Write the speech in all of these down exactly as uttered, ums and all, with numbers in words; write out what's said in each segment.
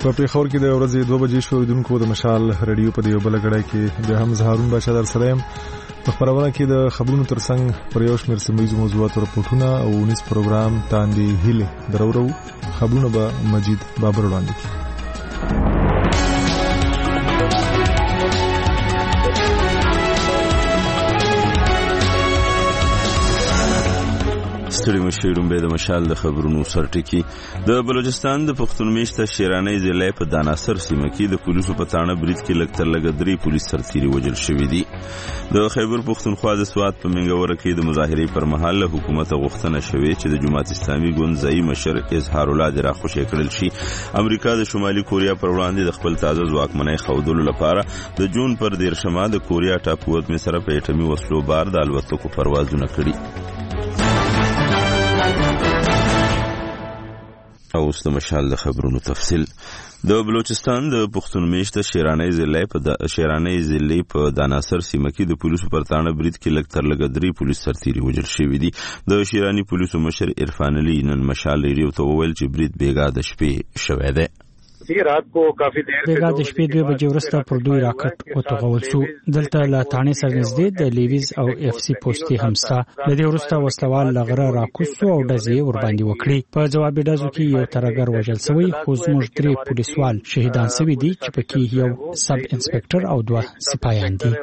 په پیښور کې د ورځې دوه بجې شو اوریدونکو د مشال رادیو په دیو بل غړای کې د هم زهارون باشا در سره يم. په خبرونه کې د خبرونو ترڅنګ پر یو شمېر سیمه موضوعات او راپورټونه او نس پروګرام تاندې هیله درورو خبرونه به مجید بابر وړاندې کړي. ستړي مشیرون به د مشال د خبرونو سرټکی د بلوچستان د پښتون میشته شیرانې ضلع په داناسر سیمه کې د پولیسو په تاڼه برید کې لکتر لګدري پولیس سرتیري وژل شوی دي. د خیبر پښتونخوا د سواد په منګوره کې د مظاهرې پر مهال حکومت غوښتنه شوې چې د جماعت اسلامي ګوند ځای مشر اظهار الله د راخوشي کړل شي. امریکا د شمالي کوریا پر وړاندې د خپل تازه ځواکمنۍ خودلو لپاره د جون پر دیرشمه د کوریا ټاپو وزمې سره په اټومي وسلو بار د الوتکو پروازونه کړي. او اوس د مشال د خبرونو تفصیل. د بلوچستان د پښتون میشته شیرانې ضلع په د شیرانې ضلع په داناسر سیمه کې د پولیسو پر تاڼه برید کې لکتر لګدري پولیس سرتیري وژل شوی دي. د شیرانی پولیسو مشر عرفان علي نن مشال ریډیو ته وویل چې برید بیګا د شپې شوی دی. رات کو کافی دیر بیګا د شپې دوه بجې وروسته پر دوی راکټ وتوغول شو. دلته له تاڼې سره نږدې د لیویز او اف سی پوسټي همستا د دې وروسته وسلوال لغره راکوسو او ډزې ور باندې وکړي. په جوابي ډزو کې یو ترګر وژل شوی خو زموږ درې پولیسوال شهیدان شوي دي چې پکې یو سب انسپکټر او دوه سپایان دي.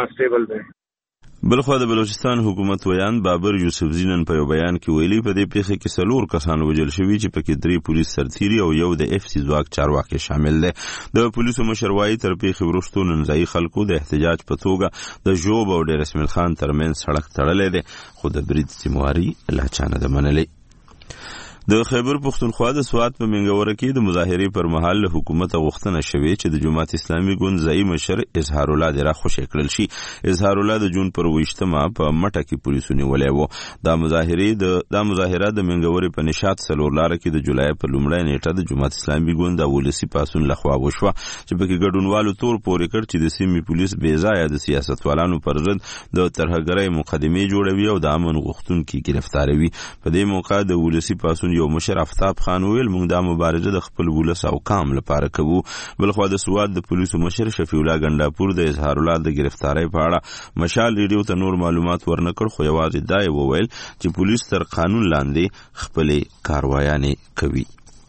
بلخو د بلوچستان حکومت ویان بابر یوسف زینن په یو بیان کې ویلي په دې پیښه کې سلور کسان وژل شوي چې پکې درې پولیس سرتیري او یو د اف سی ځواک چارواکي شامل دي. د پولیسو مشروعي تر پیښې وروسته نن ځای خلکو د احتجاج په توګه د جوب او ډیر اسماعیل خان ترمن سړک تړلې ده خو د برید ذمہواری لا چانه ده منلې. د خیبر پښتونخوا د سواد په منګوره کې د مظاهرې پر مهال له حکومت غوښتنه شوې چې د جماعت اسلامي ګوند ځای مشر اظهار الله د راخوشي کړل شي. اظهار الله د جون پر ویشتمه په مټه کې پولیسو نیولې وو. دا مظاهرې د دا مظاهره د منګورې په نشاط سلور لار کې د جولای په لومړۍ نیټه د جماعت اسلامي ګوند د ولسی پاسون لخوا وشوه چې پکې ګډونوالو تور پورې کړ چې د سیمې پولیس بې ځایه د سیاستوالانو پر ضد د ترهګرۍ مقدمې جوړوي او د امن غوښتونکي گرفتاروي. په دې موقع د ولسی پاسون یو مشر افتاب خان ویل موږ دا مبارزه د خپل ولس او قام لپاره کوو. بلخو د سواد د پولیسو مشر شفیع الله ګنداپور د اظهار الله د گرفتاری په اړه مشال ریډیو ته نور معلومات ورنکړ خو یوازې دا وویل چې پولیس تر قانون لاندې خپل کاروایانې کوي.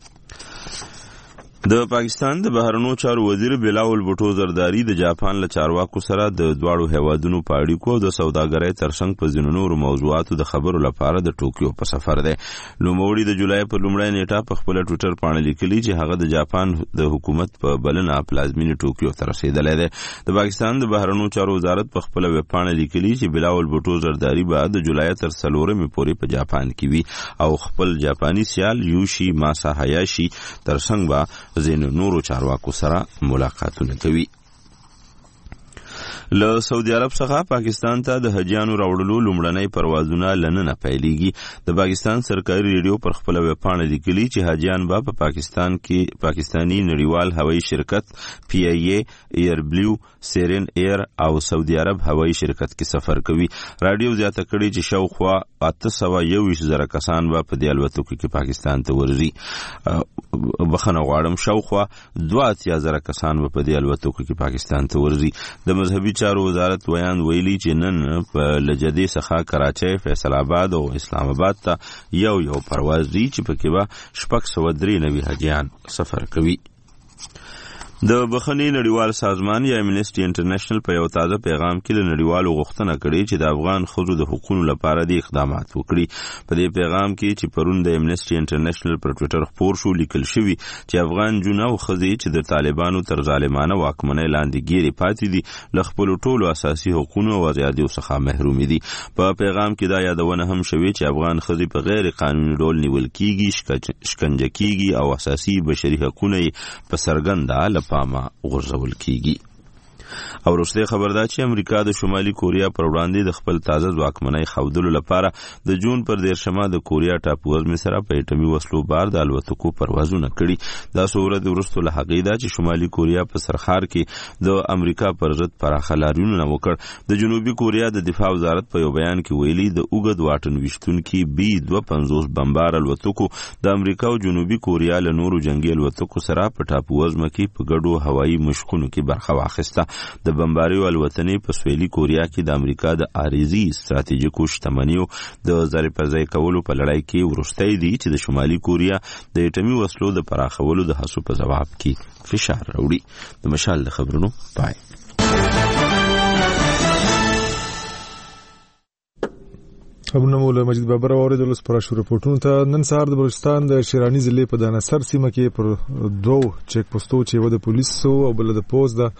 د پاکستان د بهرنیو چارو وزیر بلاول بوټو زرداری د جاپان له چارواکو سره د دواړو هیوادونو په اړیکو د سوداګرۍ ترڅنګ په ځینو نورو موضوعاتو د خبرو لپاره د ټوکیو په سفر دی. نوموړي د جولای په لومړۍ نیټه په خپل ټویټر باندې لیکلي چې هغه د جاپان د حکومت په بلنه پلازمینې ټوکیو ته رسیدلی دی. د پاکستان د بهرنیو چارو وزارت په خپل ویب باندې لیکلي چې بلاول بوټو زرداری به د جولای تر څلورمې پورې په جاپان کې وي او خپل جاپاني سیال یوشي ماسا هایاشي ترڅنګ به زینو نورو چارواکو سره ملاقاتونه کوي. له سعودي عرب څخه پاکستان ته د حجیانو راوړلو لومړنۍ پروازونه لننه پیلېږي. د پاکستان سرکاري ریډیو پر خپل ویب پاڼه لیکلي چې حجیان به په پاکستان کې پاکستانی نړیوال هوایي شرکت پی ای ای ایر بلیو سیرن ایر او سعودي عرب هوایي شرکت کې سفر کوي. راډیو زیاته کړي چې شاوخوا اته سوه یوویشت زره کسان به په دې الوتکو کې پاکستان ته ورځي. بخښنه غواړم شاوخوا دوه اتیا زره کسان به په دې الوتکو کې پاکستان ته ورځي. د مذهبي چارو وزارت ویان ویلي چې نن په لجدي څخه کراچۍ، فیصل آباد او اسلام آباد ته یو یو پرواز دی چې پکې به شپږ سوه درې نوي حاجیان سفر کوي. د بخښنې نړیوال سازمان یا امنیسټي انټرنیشنل په یو تازه پیغام کې له نړیوالو غوښتنه کړې چې د افغان ښځو د حقوقو لپاره د اقدامات وکړي. په دې پیغام کې چې پرون د امنیسټي انټرنیشنل پر ټویټر خپور شو لیکل شوي چې افغان جونه او ښځې چې د طالبانو تر ظالمانه واکمنۍ لاندې ګیرې پاتې دي له خپلو ټولو اساسي حقوقو او ازادیو څخه محرومې دي. په پیغام کې دا یادونه هم شوې چې افغان ښځې په غیر قانوني ډول نیول کیږي، شکنجه کیږي او اساسي بشري حقوقونه په څرګنده پامه غورځول کیږي. او وروسته خبر ده چې امریکا د شمالي کوریا پر وړاندې د خپل تازه ځواکمنۍ ښودلو لپاره د جون پر دیرشمه د کوریا ټاپو وزمې سره په اټومي وسلو بار د الوتکو پروازونه کړي. دا څو ورځې وروسته له هغې ده چې شمالي کوریا په سرخار کې د امریکا پر ضد پراخه لاریونونه وکړ. د جنوبي کوریا د دفاع وزارت په یو بیان کې ویلي د اوږد واټن ویشتونکي بي دوه پنځوس بمبار الوتکو د امریکا او جنوبي کوریا له نورو جنگي الوتکو سره په ټاپو وزمه کې په ګډو هوایي مشقونو کې برخه واخیسته. د بمباریو الوتنې په سویلي کوریا کې د امریکا د عارضي ستراتیژیکو شتمنیو د ځای پر ځای کولو په لړۍ کې وروستی دی چې د شمالي کوریا د اټومي وسلو د پراخولو د هڅو په ځواب کې فشار راوړي. د مشال د خبرونو پای. خبرونه مول مجید بابر اوریدل اوس پر شروع پورتونو ته. نن سهار د بلوچستان د شیرانی ضلع په دانسر سیمه کې پر دوه چیک پوسټو چې و د پولیسو او بل د پوز د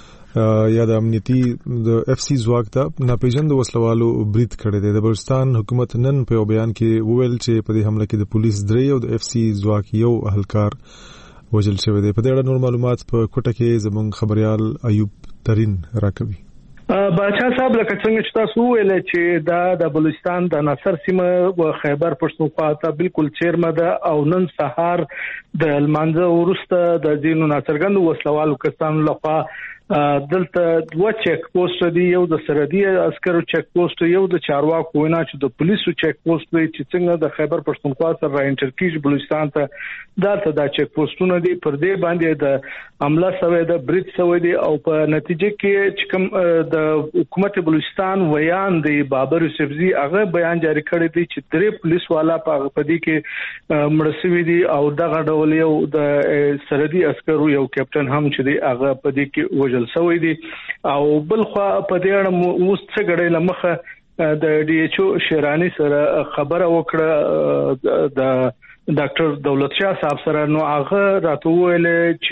یا د امنیتي د اف سی ځواک ته ناپېژاندو وسلوالو برید کړی دی. د بلوچستان حکومت نن په یو بیان کې وویل چې په دې حمله کې د پولیس درې او د اف سی ځواک یو اهلکار وژل شوی دی. په دې اړه نور معلومات په کوټه کې زموږ خبريال ایوب ترين راکوي. باچا صاحب لکه څنګه چې تاسو ویل چې دا د بلوچستان د ناصر سیمه او خیبر پښتونخوا ته بالکل چیرمه ده او نن سهار د لمانځه وروسته د دینو ناڅرګند وسلوالو کسانو لخوا دلته دوه چیک پوسټ دی، یو د سرحدي عسکرو چیک پوسټ، یو د چارواکو وینا چې د پولیسو چیک پوسټ دی چې څنګه د خیبر پښتونخوا سره را انټرکیج بلوچستان ته دلته دا چیک پوسټونه دي. پر دې باندې د عمله سوي د برید سوي دي او په نتیجه کې چې کوم د حکومت بلوچستان ویان دی بابر یوسفزي هغه بیان جاری کړی دی چې درې پولیس والا په پدې کې مړسوي دي او دغه ډول یو د سرحدي عسکرو یو کیپټن هم چې دی هغه پدې کې وژل سوی دي. او بل خو په دې اړه اوس څه غړې لمخه د ډي ایچ او شیرانی سره خبره وکړه د ډاکټر دولت شاه صاحب سره، نو هغه راته ویل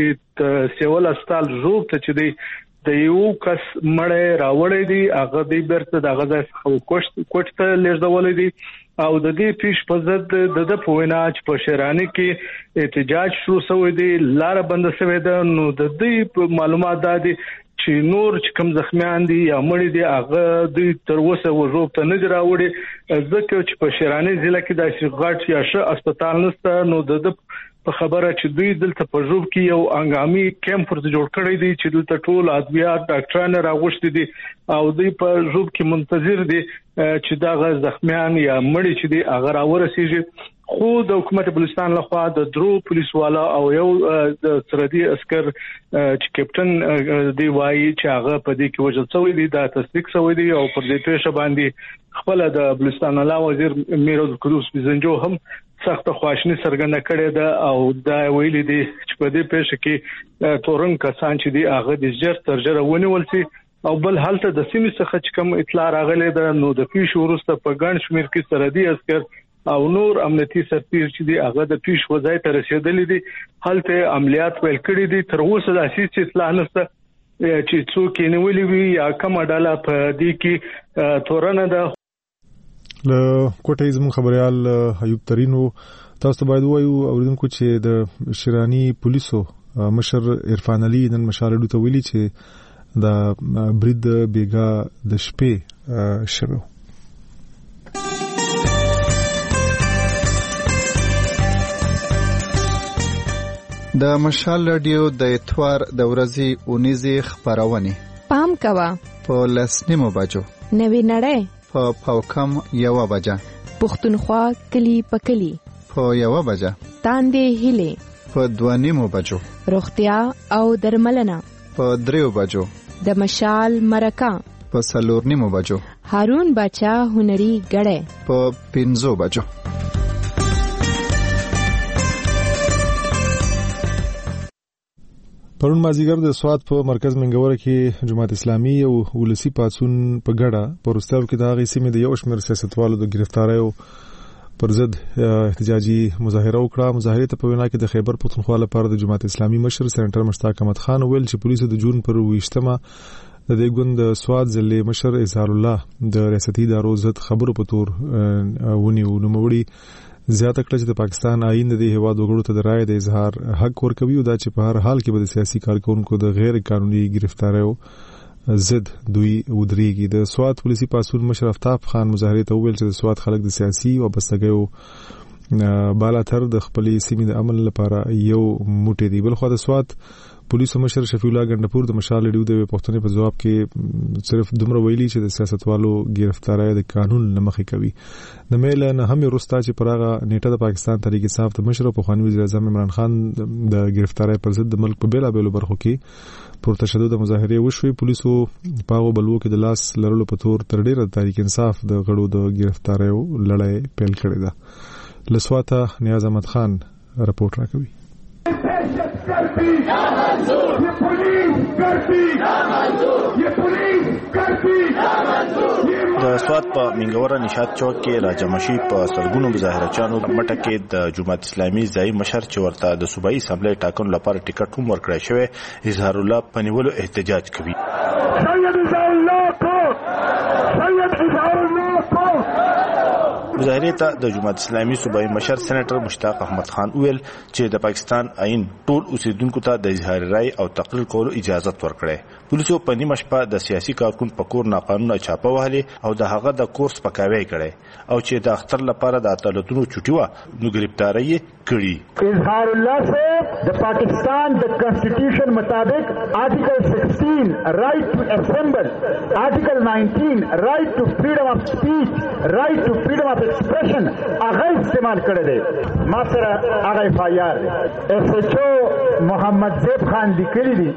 چې سیول هسپتال روغ ته چې دی د یو کس مړ راوړی دی هغه د بیرته د غزا کوشت کوشت لږدول دي او د دې پیش په ضد د د پوینا چې په شیرانی کې احتجاج شروع شوی دی، لار بند شوی ده. نو د دې معلومات دادي چې نور چې کوم زخمیان دي یا مړي دي هغه د تر اوسه وژوب ته نه دی راوړي ځکه چې په شیرانی ضلع کې د شغاټ یا ش هسپتال نشته. نو د په خبره چې دوی دلته په ژوب کې یو انګامي کیمپ ورته جوړ کړی دی چې دلته ټول ادویات ډاکټران راغوښتي دي او دوی په ژوب کې منتظر دي چې دا زخمیان یا مړي چې دي هغه راورسیږي. خو د حکومت بلوچستان لخوا د درو پولیس والا او یو د سرحدي عسكر چې کیپټن دی وایي چې هغه په دې کې وژل شوی دی، دا تصدیق شوی دی او پر دې پیښه باندې خپل د بلوچستان علاوه وزیر میروز قدوس بزنجو هم سخت خواشنی څرګنده کړې ده او دا ویلي دي چې په دې پیښه کې تورن کسان چې دی هغه د ژر تر ژره ونیول شي. او بل حالت د سیمې څخه چې کوم اطلاع راغلې ده نو د پیښو وروسته په ګڼ شمېر کې سرحدي عسكر او نور امنیتي سرتیر چې دی هغه د پیښ وځای ته رسیدلې دي، هلته عملیات ویل کړی دي. تر اوسه د اساسي اطلاع نشته چې څوک یې نیولې وي یا کومه ډله په دې کې تورنه ده. له کوټه زموږ خبريال ایوب ترين تاسو باید وایو اوریدونکو چې د شیرانی پولیسو مشر عرفان علي نن مشالډو ته ویلي چې د برید بیګا د شپې شوه. د مشال رادیو د اتوار د ورځې اونیزي خبرونه پام کوا په لسنیمو بجو نوی نړۍ په پاوکم یو بجا پښتونخوا کلی پکلی په یو بجا تاندې هله په دوانیمو بجو روغتیا او درملنه په دریو بجو د مشال مرکا په سلورنیمو بجو هارون بچا هنري غړې په پنځو بجو. پرون مازیګر د سواد په مرکز منګوره کې جماعت اسلامي او ولسی پاتون په ګډه پروستاو کې د هغې سیمې د یو شمېر سیاستوالو د گرفتاریو پر ضد احتجاجي مظاهره وکړه. مظاهره ته په وینا کې د خیبر پښتونخوا لپاره د جماعت اسلامي مشر سېنټر مشتاق احمد خان ویل چې پولیسو د جون پر ویشتمه د دې ګوند سواد ضلع مشر اظهار الله د ریاستي ادارو ضد خبرو په تور ونیو. نوموړي زیاته کړه چې د پاکستان آئین د هیواد وګړو ته د رائے د اظهار حق ورکوي او دا چې په هر حال کې به د سیاسي کارکونکو د غیر قانوني گرفتاریو ضد دوی ودرېږي. د سوات پولیسي پاسون مشر افتاب خان مظاهرې ته وویل چې د سوات خلک د سیاسي وابستګیو بالاتر د خپلې سیمې د امن لپاره یو موټی دي. بلخو د سوات پولیسو مشر شفیع الله ګندپور د مشال ریډیو د پښتنې په جواب کې صرف دومره ویلي چې د سیاستوالو گرفتاری د قانون لمخې کوي. د میل نه هم ورستا چې پراغه نیټه د پاکستان تحریک انصاف د مشر په خواني وزیر اعظم عمران خان د گرفتاری پر ضد د ملک په بیلا بیلو برخو کې پر تشدد مظاهره وشوي. پولیسو پاغو بلوو کې د لاس لرلو په تور تر ډیره د تحریک انصاف د غړو د گرفتاریو لړۍ پیل کړې ده. لسواته نیاز احمد خان رپورټ راکوي. د سوات په منګوره نشاط چوک کې راجمشي په سرګونو مظاهرچانو مټه کې د جماعت اسلامي ځای مشر چې ورته د صوبایي اسمبلی ټاکنو لپاره ټیکټ هم ورکړی شوی اظهار الله پنیولو احتجاج کوي. مظاهرې ته د جماعت اسلامي صوبایي مشر سېنیټر مشتاق احمد خان ویل چې د پاکستان آئین ټول اوسیدونکو ته د اظهار رائے او تقریر کولو اجازه ورکړي. پولیسو په نیمه شپه د سیاسي کارکون په کور ناقانونه چاپه وهلې او د هغه د کورس پکاوی کړي او چې د اختر لپاره د عدالتونو چټي و نو گرفتاری کړي. اظهار الله سے د پاکستان د کانسټیټیوشن مطابق آرټیکل سکسٹین رائٹ ټو اسمبل، آرټیکل نائنٹین رائٹ ټو فریډم اف سپیچ، رائٹ ټو فریډم اف ایکسپریشن هغه استعمال کړی دی. ما سره هغه اف آی آر ایس ایچ او محمد زیب خان لیکلی دی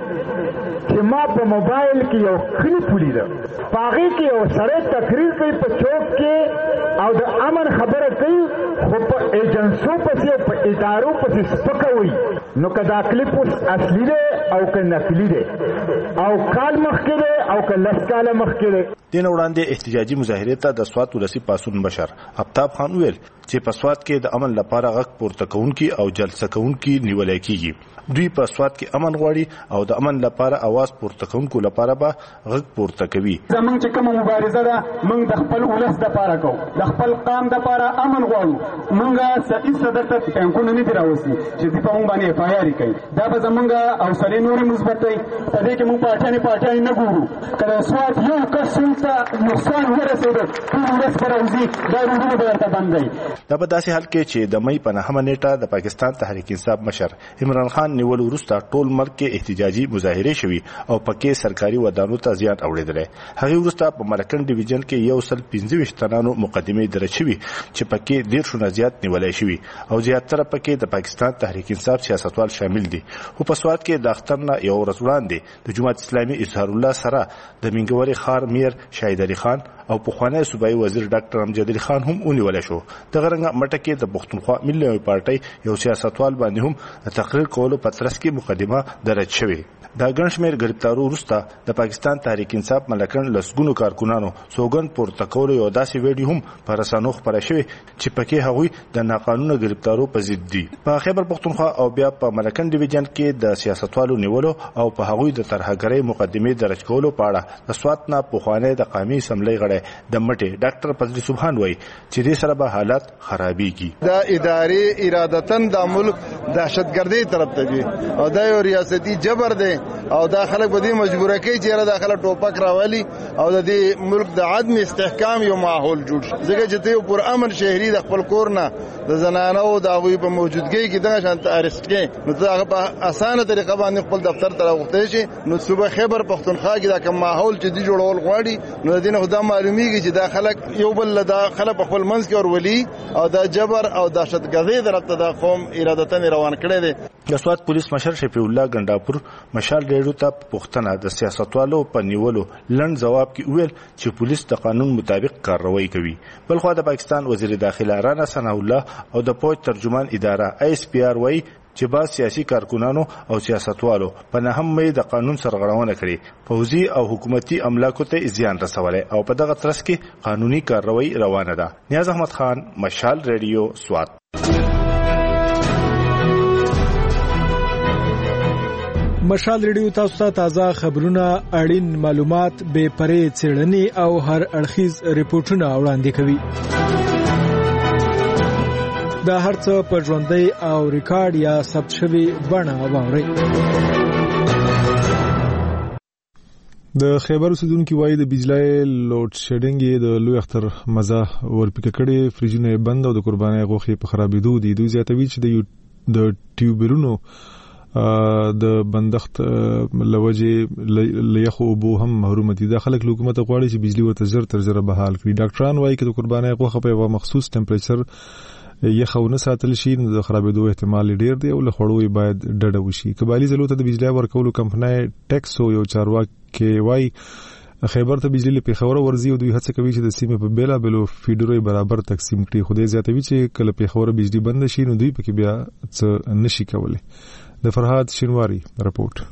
چې ما په موبایل کې یو کلیپ ولیده، پاغې کې یو سړی تقریر کوي په چوک کې او د امن خبره کوي خو په ایجنسو پسې او په ادارو پسې سپکوي. نو که دا کلیپ اوس اصلي دی او که نقلي دی او کال مخکې دی او که لس کاله مخکې دی. دین وړاندې احتجاجي مظاهرې ته د سوات ولسی پاسون مشر افتاب خان ویل چې په سوات کې د امن لپاره غږ پورته کوونکي او جلسه کوونکي نیولای کیږي. دوی په سوات کې امن غواړي او د امن لپاره आवाज پورته کوونکو لپاره به غږ پورته کوي. زمونږ چې کومه مبارزه ده موږ د خپل ولس لپاره کوو، د خپل قام لپاره امن غواړو. موږ صحیح صدر ته ټینګونه نه دی راوستي چې دوی په موږ باندې اف آی آر کوي. دا به زمونږ حوصلې نورې مثبت وي. په دې کې موږ پاټانې پاټانې نه ګورو. که د سوات یو کس ته نقصان ورسېده ټول ولس به راوځي، دا روډونه به ورته بند وي. دا په داسې حال کې چې د مۍ په نهمه نیټه د پاکستان تحریک انصاف مشر عمران خان نیول وروسته ټول ملک کې احتجاجي مظاهرې شوي او پکې سرکاري ودانو ته زیان اوریدلی. هغه وروسته په مرکن ډیویژن کې یو سل پنځه ویشت تنانو مقدمې درج شوي چې پکې دیرشونه زیات نیولای شوي او زیاتره پکې د پاکستان تحریک انصاف سیاستوال شامل دي. خو په سوات کې د اختر نه یو ورځ وړاندې د جماعت اسلامي اظهار الله سره د منګورې ښار میر شاهد علي خان او پخوانی صوبایي وزیر ډاکټر امجد علي خان هم ونیول شو. د غرنګ مټه کې د پښتونخوا ملي پارټي یو سیاستوال باندې هم تقریر کولو په ترڅ کې مقدمه درج شوې. دا ګڼ شمېر ګرفتارو وروسته د پاکستان تحریک انصاف ملکن لسګونو کارکونانو سوګند پورته کولو یو داسې ویډیو هم په رسنیو خپاره شوې چې پکې هغوی د ناقانونه ګرفتارو په ضد دي. په خیبر پښتونخوا او بیا په مرکن ډیویژن کې د سیاستوالو نیولو او په هغوی د ترهګرۍ مقدمې درج کولو په اړه د سوات نه پخوانی د قومي اسمبلی غړی د مټې ډاکټر فضلي سبحان وایي چې دې سره به حالات خرابېږي. دا ادارې ارادتن د ملک دهشتګردۍ طرف ته دي او دا یو ریاستي جبر دی او دا خلک به دې مجبوره کوي چې یاره دا خلک ټوپک راولي او د دې ملک د عدم استحکام یو ماحول جوړ شي. ځکه چې ته یو پرامن شهري د خپل کور نه د زنانو د هغوی په موجودګۍ کې دغه شان ته ارست کړې نو ته هغه په اسانه طریقه باندې خپل دفتر ته راغوښتی شي. نو صوبه خیبر پښتونخوا کې دا کوم ماحول چې دې جوړول غواړي نو د دې نه خو دا معلومیږي چې دا خلک یو بل له دا خلک په خپل منځ کې ورولي او دا جبر او دهشتګردۍ طرف ته دا قوم ارادتن روان کړی دی. د سوات پولیس مشر شفیع الله ګنداپور مشال ډیرو ته پوښتنه د سیاستوالو په نیولو لنډ جواب کې ویل چې پولیس د قانون مطابق کارروي کوي. بلخو د پاکستان وزیر داخله رانا ثناء الله او د پوج ترجمان اداره ایس پی آر وایي چې با سیاسي کارکونانو او سیاستوالو په نهم مې د قانون سرغړونه کړې، پوځي او حکومتي املاکو ته زیان رسولی او په دغه ترڅ کې قانوني کارروي روانه ده. نیاز احمد خان، مشال ریډیو، سوات. مشال ریډیو تاسو ته تازه خبرونه، اړین معلومات، بې پرې څېړنې او هر اړخیز ریپورټونه وړاندې کوي. دا هرڅه په ژوندۍ او ریکارډ یا ثبت شوی بڼه واورئ. د خیبر اوسیدونکو وایي د بجلی لوډ شیډینګ د لوی اختر مزه ورپیکه کړي، فریجونه بند او د قربانۍ غوښې په خرابېدو دي. دوی زیاتوي چې د ټیوبرونو د بندښت لوجې لیخو اوبو هم محروم دي. دا خلک له حکومت غواړي چې بجلی ورته زر تر زره بحال کړي. ډاکټران وایي چې د قربانۍ غوښه په یو مخصوص ټمپریچر یخ او نه ساتل شي نو د خرابېدو احتمال ډیر دی او له خوړو باید ډډه وشي. کبالي زلو ته د بجلی ورکولو کمپنۍ ټیکسو یو چارواکي وایي خیبر ته بجلی له پیښور ورځي او دوی هڅه کوي چې د سیمې په بیلا بیلو فیډرو برابر تقسیم کړي. خو دې زیاتوي چې کله پیښور بجلی بند شي نو دوی پکې بیا څه نشي کولی. د فرهاد شینواری رپورټ.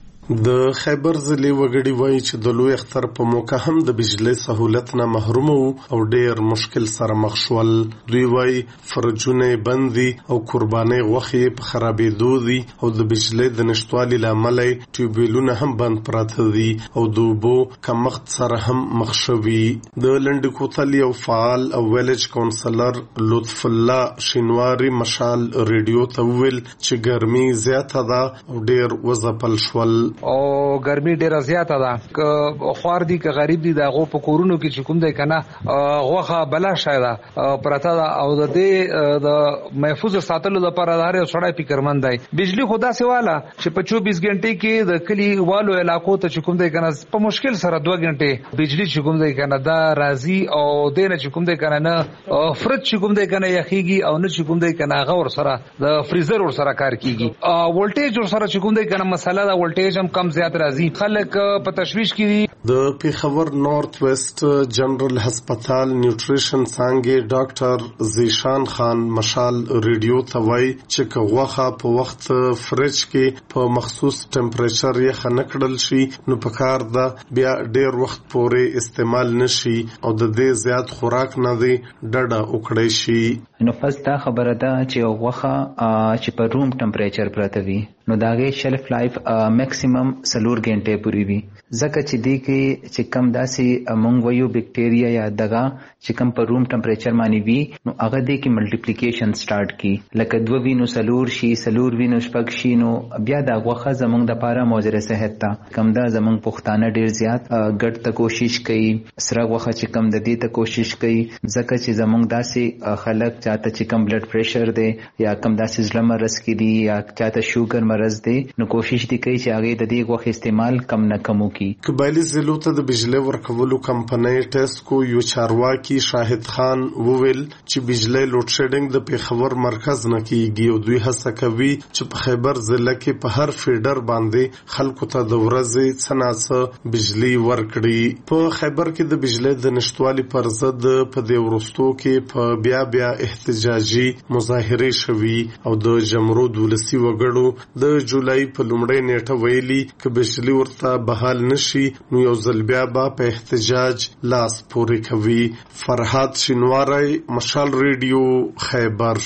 د خیبر ضلع وګړي وایي چې د لوی اختر په موقع هم د بجلی سہولت نه محروم وو او ډیر مشکل سره مخ شول. دوی وایي فرجونه بند دي او قربانۍ غوښې په خرابېدو دي او د بجلی د نشتوالي له امله ټیوبویلونه هم بند پراته دي او د اوبو کمښت سره هم مخ شوي. د لنډ کوتل یو فعال او ویلج کونسلر لطف الله شینواری مشال ریډیو ته وویل چې ګرمي زیاته ده او ډیر وځپل شول. او ګرمي ډیره زیاته ده، که خوار دي که غریب دي دغه په کورونو کې چې کوم دی کنه غوخه بلا شایده پرته ده او د دې د محفوظ ساتلو لپاره د هر یو سړی فکرمند دی. بجلی خدا سیواله چې په چوبیس غنټې کې د کلی والو علاقو ته چې کوم دی کنه په مشکل سره دوه غنټې بجلی چې کوم دی کنه دا راځي او دینه چې کوم دی کنه نه فرج چې کوم دی کنه یخیږي او نه چې کوم دی کنه هغه ور سره د فریزر ور سره کار کیږي. ولټیج ور سره چې کوم دی کنه مسله دا ولټیج کم زیات راځي، خلک په تشویش کې دي. د پیښور نارت ویسٹ جنرال هسپتال نیوټریشن څانګې ډاکټر زیشان خان مشال ریډیو ته وایي چې که غوښه په وخت فرج کې په مخصوص ټمپریچر یې خنه کړل شي نو په کار ده بیا ډیر وخت پورې استعمال نشي او د دې زیات خوراک نه دی ډډه وکړی شي. نو فز دا خبره ده چې غوښه چې په روم ټمپریچر پراته وي نو داغه شلف لایف میکسیمم سلور غنټه پوری وي، ځکه چې دی کې چې کم داسې مونږ ویو بکټیریا یا دغه چې کم په روم ټمپریچر باندې وي نو هغه دی کې ملټیپلیکیشن سٹارټ کی لکه دوه وینو سلور شي سلور وینو شپږ شي نو بیا دا غوخه زمونږ د پاره موزره صحت ته کم دا زمونږ پښتانه ډیر زیات ګډ ته کوشش کوي سره غوخه چې کم د دې ته کوشش کوي ځکه چې زمونږ داسې خلک چاته چې کم بلډ پریشر دی یا کم داسې زړه مرز کې دی یا چاته شوګر مرز دی نو کوشش دی کوي چې هغه د دې غوخه استعمال کم نه کمو کی. قبایلی ضلعو ته د بجلی ورکولو کمپنۍ ټیسکو یو چارواکي شاهد خان وویل چې بجلی لوډ شیډینګ د پیښور مرکز نه کیږي او دوی هڅه کوي چې په خیبر ضلع کې په هر فیډر باندې خلکو ته د ورځې څه ناڅه بجلی ورکړي. په خیبر کې د بجلی د نشتوالي پر ضد په دې وروستو کې په بیا بیا احتجاجي مظاهرې شوي او د جمرود ولسي وګړو د جولای په لومړۍ نیټه ویلي چې بجلی ورته بحال نشي نو یو ځل بیا به په احتجاج لاس پورې کوي. فرهاد شینواری مشال ریډیو خیبر.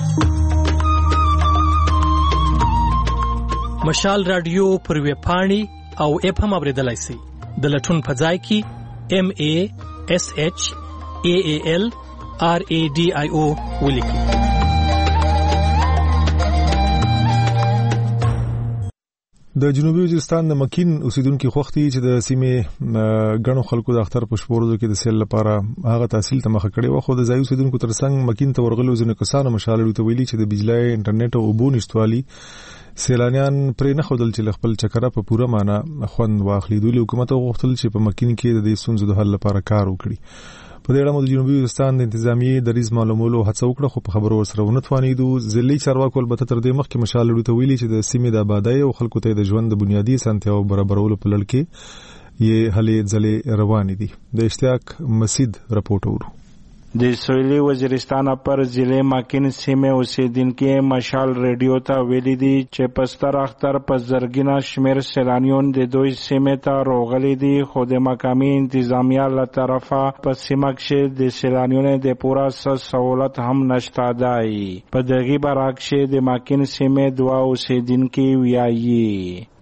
مشال رادیو پر ویب پاڼې او اپ هم اوریدلای شئ. د لټون په ځای کې ام ا اس اچ ا ا ال ار ا ډي آی او ولیکئ. د جنوبي وزیرستان د مکین اوسیدونکو خوختي چې د سیمې غنو خلکو د اختر په شپورو کې د سیل لپاره هغه تحصیل ته مخ کړي و خو د ځای اوسیدونکو ترڅنګ مکین ته ورغلو ځنه کسانو مشالې ته ویلي چې د بجلی انټرنیټ او اوبو نشټوالي سیلانیان پرې نه خودل چې خپل چکره په پوره معنا خوند واخلي. دوی حکومت غوښتل چې په مکین کې د دې ستونزو د حل لپاره کار وکړي. په دې اړه د جنوبي وزیرستان د انتظامیه د ریز معلومولو هڅه وکړه خو په خبرو سره ونه توانیدو. ضلعي چارواکو البته تر دې مخکې مشال ته ویلي چې د سیمې د آبادی او خلکو ته د ژوند د بنیادی اسانتیاو برابرولو په لړ کې یې هلې ځلې روان دي. د اشتیاق مسید رپورټ ورو. د سویلي وزیرستان پر ضلع ماکین سیمه اوسیدونکو مشال ریډیو ته ویلي دي چې پستر اختر په زرګینا شمیر سیلانیون د دوی سیمه ته راغلي دي خو د مقامی انتظامیه له طرفه په سیمه کې د سیلانیونو د پورا سہولت هم نشته دی. په دغه برعکس د ماکین سیمه دوا اوسیدونکو ویایي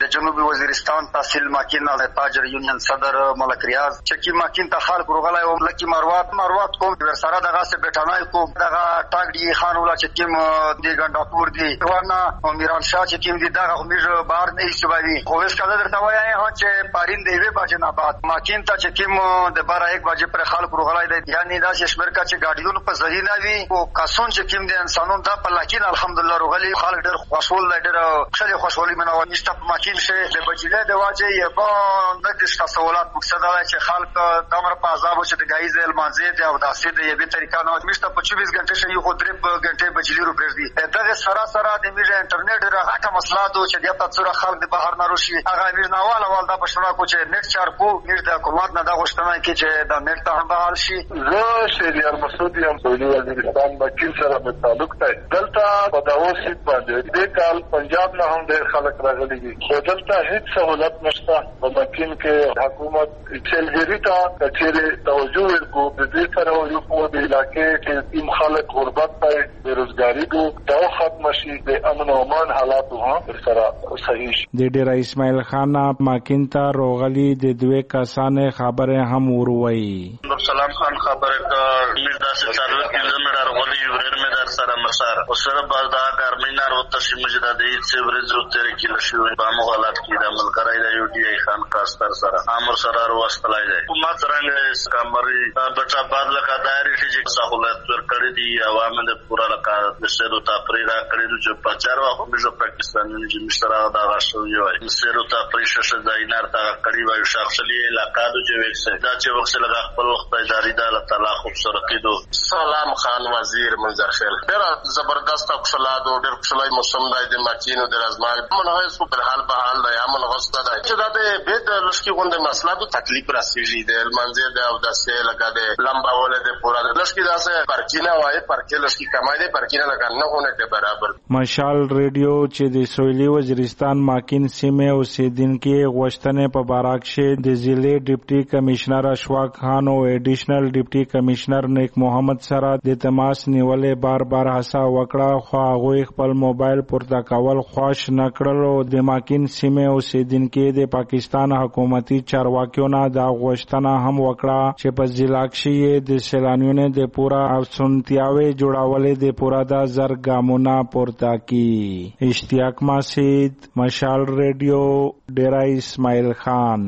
د جنوبي وزیرستان تحصیل ماکین د تاجر یونین صدر ملک ریاض چې ماکین ته خلک روغلای او لکی مروات مروات کوم سره دغه سه بیٹانای کوم دغه ټاګ دی خان ولا چې کوم دی ګنداپور دی ورنا میران شاه چې کوم دی دغه میږ بار نه شوی خو اس کله درته وایي چې پارین دی وی بجې نه بعد ماکین ته چې کوم د بار یک بجې پر خلک روغلای دی یعنی دا چې شمیر کا چې ګاډیونو په ځای نه وي او کاسون چې کوم دی انسانون دا په لکین الحمدلله روغلی خلک ډېر خوشحال دی ډېر خلک خوشحالي منو نشته په ماکین شه د بجلی د واجه یې په نکشته سوالات مقصد دا چې خلک دمر په عذاب چې د غایز المانزه دی او داسې د یبه طریقه نه مشته په چوبیس غنټه شي خو درې غنټه بجلی رو پرېږدي دغه سره سره د میږه انټرنیټ راغټه مسله دو چې د تاسو خلک د بهر نه روشي هغه میږ نه والا ول دا پښتنه کو چې نیټ چار کو میږ د حکومت نه دا غوښتنه کوي چې دا نیټ ته هم بحال شي زه شهریار مسعود یم سعودي وزیرستان باندې سره په تعلق دی دلته په داوود باندې د کال پنجاب نه هم ډېر خلک راغلي دي خو دلته هیڅ سہولت نشته په مکین کې حکومت چلګری ته کچېره توجه ورکو د دې سره یو په دې علاقې کې تیم خلک غربت ته بیروزګاری کو دا ختم شي د امن او امان حالات هم سره صحیح شي د ډیر اسماعیل خان ماکین ته روغلی د دوه کسانه خبره هم وروي سلام خان خبره کا میردا سے تعلق کې زمړه روغلی ورر مې در سره مسار او سره بعد دا ګرمینار او تشی مجدد عید سے ورځو تیر کې لشي په مغالات کې د عمل کرای دی یو ډی خان کاستر سره امر سره وروستلای دی حکومت څنګه کمري بچا بعد لکه دایره چې سہولت ورکړي دي عوام د پورا لکه د سیرو تفریح را کړی چې په چار وخت موږ پاکستان چې مشترا دا غاښو یو سیرو تفریح شې داینار تا کړی وایو شخصي علاقې د جوړښت دا چې وخت لږ خپل وخت اداري د الله تعالی خوبصورت کېدو سلام خان وزیر منظر خیل ډېر زبردست خوشاله دو ډېر خوشاله موسم دی د ماکینو د رازمال منه سو په حال به حال دی امن غوسته دی چې دا د بیت لشکي غونډه مسله د تکلیف راسیږي د منځه د او د سه لګا د لمبا ولې د پورا د لشکي داسه پرکینه وای پرکې لشکي کمای دی پرکینه لګا نه هونه ته برابر مشال ریډیو چې د سویلي وزیرستان ماکین سیمه اوسیدونکو غوښتنې په باراکشه د ضلع ډیپټي کمشنر اشواق خان او ایډیشنل ډیپټي کمشنر نیک محمد سره د تماس نیولې بار بار هڅه وکړه خو هغه خپل موبایل پورته کول خوښ نکړل او د ماکین سیمه اوسیدونکو د پاکستان حکومتي چارواکیو نه دا غوښتنه هم وکړه چې په ضلع کې د سیلانیونو د پورا افسونتیاوي جوړولې د پورا د زرګامونه پورته کی اشتیاق ماسید مشال ریډیو ډیرا اسماعیل خان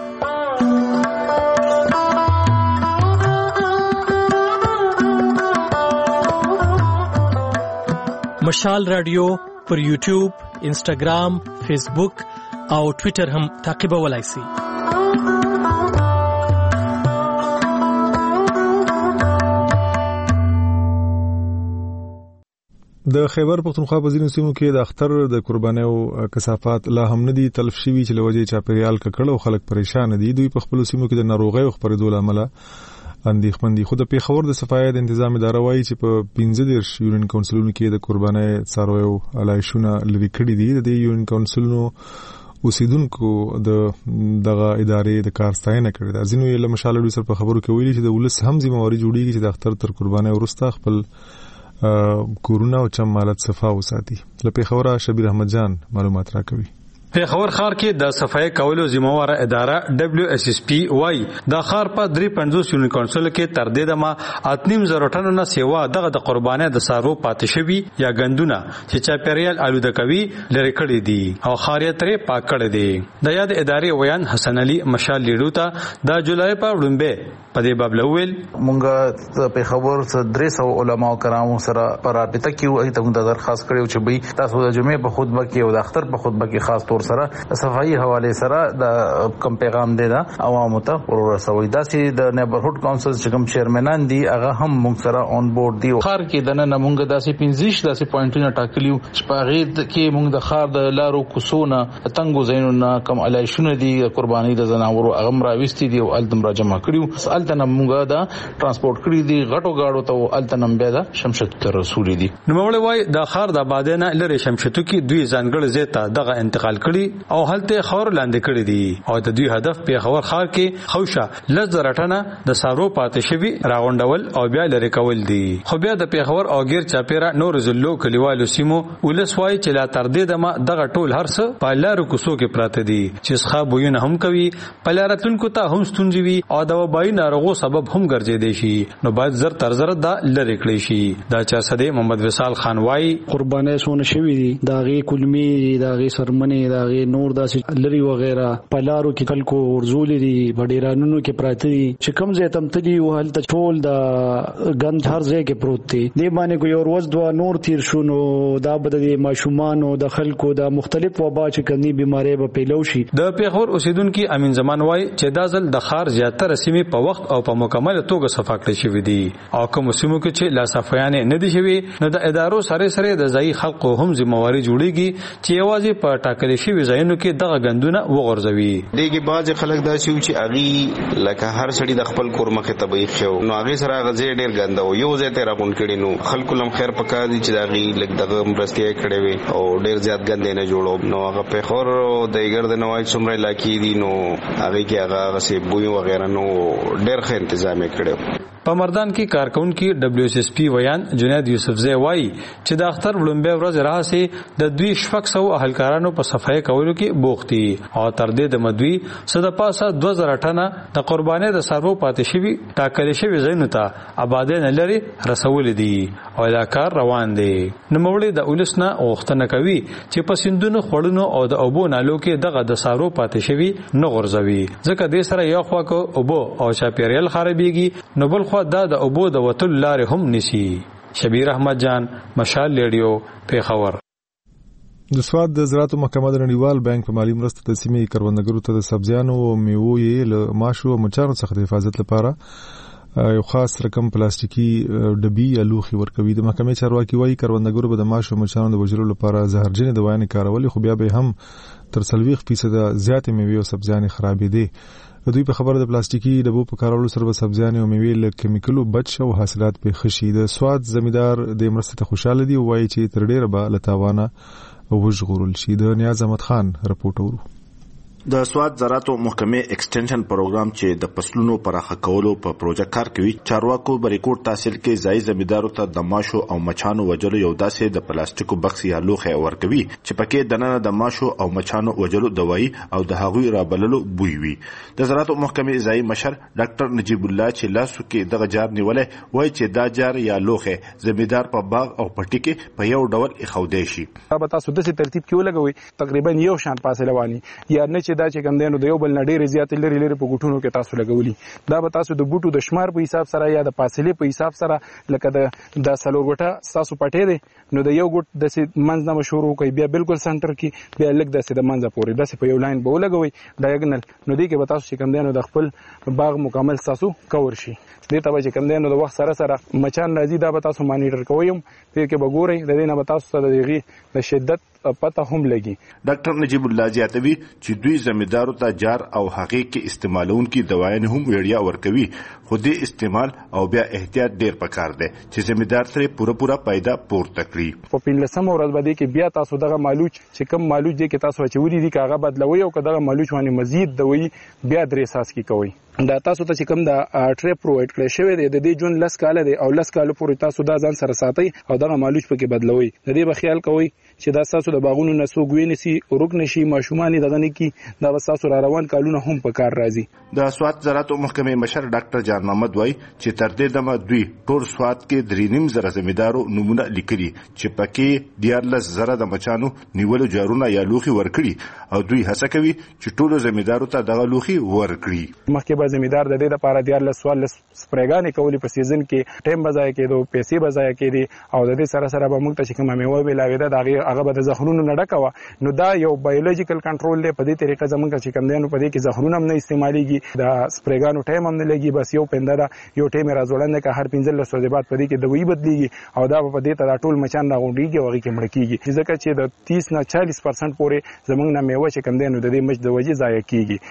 مشال رادیو پر یوټیوب، انسټاګرام، فیسبوک او ټوئیټر هم تعقیبولای شئ. د خیبر پختونخوا په ځینو سیمو کې د اختر د قربانیو کثافات لا هم نه دي تلف شوي چې لوجه چاپیریال ککړ او خلک پریشان دي. دوی په خپل سیمو کې د ناروغیو خبرېدو لامل اندېښمن دي. خو د پیښور د صفایي د تنظیم اداره وایي چې په پنځه دیرش یونین کونسلونو کې د قربانۍ څارویو علایشونه لري کړي دي. د دې یونین کونسلونو اوسیدونکو د دغه ادارې د کار ستاینه کړې ده. ځینو یې له مشال ډوي سره په خبرو کې ویلي چې د ولس هم ذمہواري جوړیږي چې د اختر تر قربانۍ وروسته خپل کورونه او چمالت صفا وساتي. له پیښور شبیر احمد جان معلومات راکوي. پیښور ښار کې د صفای کولو ذمہوار اداره دبليو اس اس پی وايي د ښار په درې پنځوس یونین کونسل کې تر دې دمه اتنیم زره ټنو نه سیوا دغه د قربانۍ د سارو پاتې شوي یا غندونه چې چاپیریال آلوده کوي لري کړی دي او خاریه ترې پاک کړی دي. د یاد ادارې ویان حسن علي مشال لیډو ته د جولای په وړاندې په دې باب لویل مونږ په خبر څه درې سو علما کرامو سره پر رابطه کې وایي ته د درخواست کړو چې به تاسو د جمعې په خطبه کې او د اختر په خطبه کې خاص طور سره صفائی حواله سره د کم پیغام دی دا عوامو ته ورسوي. دا چې د نیبرهود کونسل چې کوم چیرمنان دي هغه هم موږ سره اون بورډ دي. خار کې د نن موږ داسې پنځیش داسې پوینټونه ټاکلیو چې په غید کې موږ د خار د لارو کوسونه تنګو زینونه کم علایشونه دي قرباني د زناورو هغه راوستي دي او التم را جمع کړیو. التنه موږ دا ترانسپورت کړی دي غټو گاډو ته التنم بیا دا شمشت ته رسولي دي. نو مولوی وای د خار د بادنه لری شمشتو کې دوی ځانګړي زیته دغه انتقال کړی راغلي او هلته خور لاندې کړی دي او د دوی هدف په خور خار کې خوشه لزر ټنه د سارو پاتې شوی راغونډول او بیا لری کول دي. خو بیا د پیښور او غیر چاپیرا نور زلو کلیوالو سیمو ولسوای چې لا تر دې دمه دغه ټول هرڅ په لارو کوڅو کې پراته دي چې ښه بوینه هم کوي په لارتونکو ته هم ستونزې وي او د وبای ناروغو سبب هم ګرځېدي شي نو باید زر تر زر دا لری کړی شي. دا چا صدې محمد وصال خان وای قربانای سونه شوی دي داغي کلمی داغي سرمنې داغي نور داسې لری وغیرہ په لارو کې خلکو ورزول دي بډیرانونو کې پراته دي چې کوم ځای تم تدي او هلته ټول د غند هر ځای کې پروت دي. دې باندې کو یو ورځ دوه نور تیر شونو دا بد دي ماشومان او د خلکو د مختلف وبا چې کني بيمارۍ به پیلو شي. د پیښور اوسیدونکو امین زمان وای چې دا ځل د خار زیاتره سیمې په وخت او په مکمل توګه صفا کړې شوې دي او کوم سیمو کې چې لا صفایانه نه دي شوی نو د ادارو سره سره د ځای خلکو هم ذمہواری جوړیږي چې یوازې په ټاکلي شوی ځایونو کې دغه غندونه وغورځوي. دغه باز خلک دا چې اغي لکه هر سړي د خپل کور مخه تبعی خو نو هغه سره غزې ډیر ګنده او یو ځای ته راغون کړي نو خلکو لم خیر پکا دي چې دغه لګ دغه مرستي کړي وي او ډیر زیات ګندې نه جوړو نو هغه په خور د ګرد نوای څومره علاقې دي نو هغه کې هغه غسي بوی وغیرہ نو ډیر ښه تنظیم کړي. په مردان کې کارکونکو دبليو اس اس پی ویان جنید یوسفزئی وای چې د اختر وړاندې ورځ راځي د دوی شفق سو اهلکارانو په صفای کولو کې بوختي او تر دې د مدوي صد پاسه دوه زره ټنه د قرباني د سرو پاتې شوی ټاکلې شوی زینو ته آبادین لري رسول دي او دا کار روان دي. نو مولې د اولسنا اوختنه کوي چې په سندونو خړونو او د اوبو نالو کې دغه د سرو پاتې شوی نه غورځوي ځکه دې سره یو خوا کو اوبو او چاپیریال خرابېږي نو بل خو دا د ابو د وتل لارې هم نسی. شبیر احمد جان مشال ریډیو پیښور. د سواد د زراعت محکمه د نړیوال بانک په مالی مرستو د سیمې کروندګرو ته د سبزیانو او میوو یې له ماشو او مچانو څخه د حفاظت لپاره یو خاص رقم پلاستیکي ډبي یا لوخي ورکوي. د محکمې چارواکي وایي کروندګرو به د ماشو او مچانو د وژلو لپاره زهرجنې دوايانې کارولې خو بیا به هم تر څلوېښت فیصد زیاتې میوې او سبزیانې خرابېدې. د دوی په خبره د پلاستیکي ډبو په کارولو سره به سبزیانې او میوې له کیمیکلو بچ او حاصلات به خشي. د سواد زمیدار د مرستې ته خوشاله دي او وایي چې تر ډیره به له تاوانه وژغورل شي. د نیاز احمد خان رپورټ ورو. د سواد زراعت محکمې ایکسټنشن پروګرام چې د فصلونو پراخه کولو په پروژه کار کوي چارواکو بریکوټ تحصیل کې ځای زمیدارو ته د ماشو او مچانو وجلو یو داسې د پلاستیکو بکس یا لوخه ورکوي چې پکې دننه د ماشو او مچانو وجلو دوايي او د هغوی رابللو بوی وي. د زراعت محکمې ځای مشر ډاکټر نجیب الله چې لاسو کې دغه جار نیولې وایي چې دا جار یا لوخه زمیدار په باغ او پټي کې په یو ډول اخودي شي. دا به تاسو د ترتیب کې ولګوي تقریبا یو شان فاصله وانی یا نه دا چې ګندنو د یو بل نډیر زیات لري لري په ګټونو کې تاسو لګولي دا به تاسو د بوټو د شمار په حساب سره یا د فاصله په حساب سره لکه د د سلور ګټه تاسو پټې دي نو د یو ګټ د منځ نه شروع کوي بیا بالکل سنټر کې بیا لګ د سید منځ پورې د په یو لاین به ولګوي ډایګنل نو دی کې به تاسو چې ګندنو د خپل باغ مکمل تاسو کور شي. دې ته چې ګندنو د وخت سره سره مچان راځي دا به تاسو مانیټر کوئ دې کې به ګورئ د دې نه به تاسو ته دغه د شدت پته هم لګي. ډاکټر نجیب الله زیاتوي چې دوی زمیدارو ته جار او هغه کې استعمالونکو دوايانې هم ویډیا ورکوي خو دې استعمال او بیا احتیاط ډیر پکار دی چې زمیدار سره پوره پوره پیدا پورته کړي. په پنځلسم ورځ باندې کې بیا تاسو دغه مالوچ چې کم مالوچ دی کې تاسو چوری دي کاغه بدلوي او کداغه مالوچ باندې مزید دوی بیا درې ساس کې کوي. دا تاسو ته چې کوم د ټری پرووایډ کړی شوی دی د دې جون لس کال دی او لس کال پورې تاسو دا ځان سره ساتي او دغه مالوچ پکې بدلوي. د دې به خیال کوئ چې دا تاسو د باغونو نسو ګوینې سي ورک نشي ماشومان دغه نه کی دا تاسو را روان کالونه هم په کار راځي. د سواد زراعت محکمې مشر ډاکټر جان محمد وای چې تر دې دمه دوی ټول سواد کې درې نیم زره زمیدارو نمونه لیکلي چې پکې دیارلس زره د مچانو نیولو جارونه یا لوخي ورکړي او دوی هڅه کوي چې ټول زمیدارو ته دغه لوخي ورکړي. مخکې به زمیدار د دې لپاره دیارلس سوال سپریګانې کولی په سیزن کې ټیم بځای کېدو پیسې بځای کېدي او د دې سره سره به موږ ته چې کومه میوه بلاوي ده دغه هغه به د زخرونو نه ډکوه نو دا یو بایولوژیکل کنټرول دی. په دې طریقه زمونږ چې کوم دی نو په دې کې زخرونه هم نه استعمالېږي د سپریګانو ټایم هم نه لګي بس یو پنده ده یو ټایم راځوړنده که هر پنځلس ورځې بعد په دې کې دوی بدلیږي او دا په دې ته دا ټول مچان راغونډېږي او هغې کې مړه کېږي ځکه چې د تیس نه چالیس پرسنټ پورې زمونږ نه میوه چې کوم دی نو د دې مچ د وجې ضایع کېږي.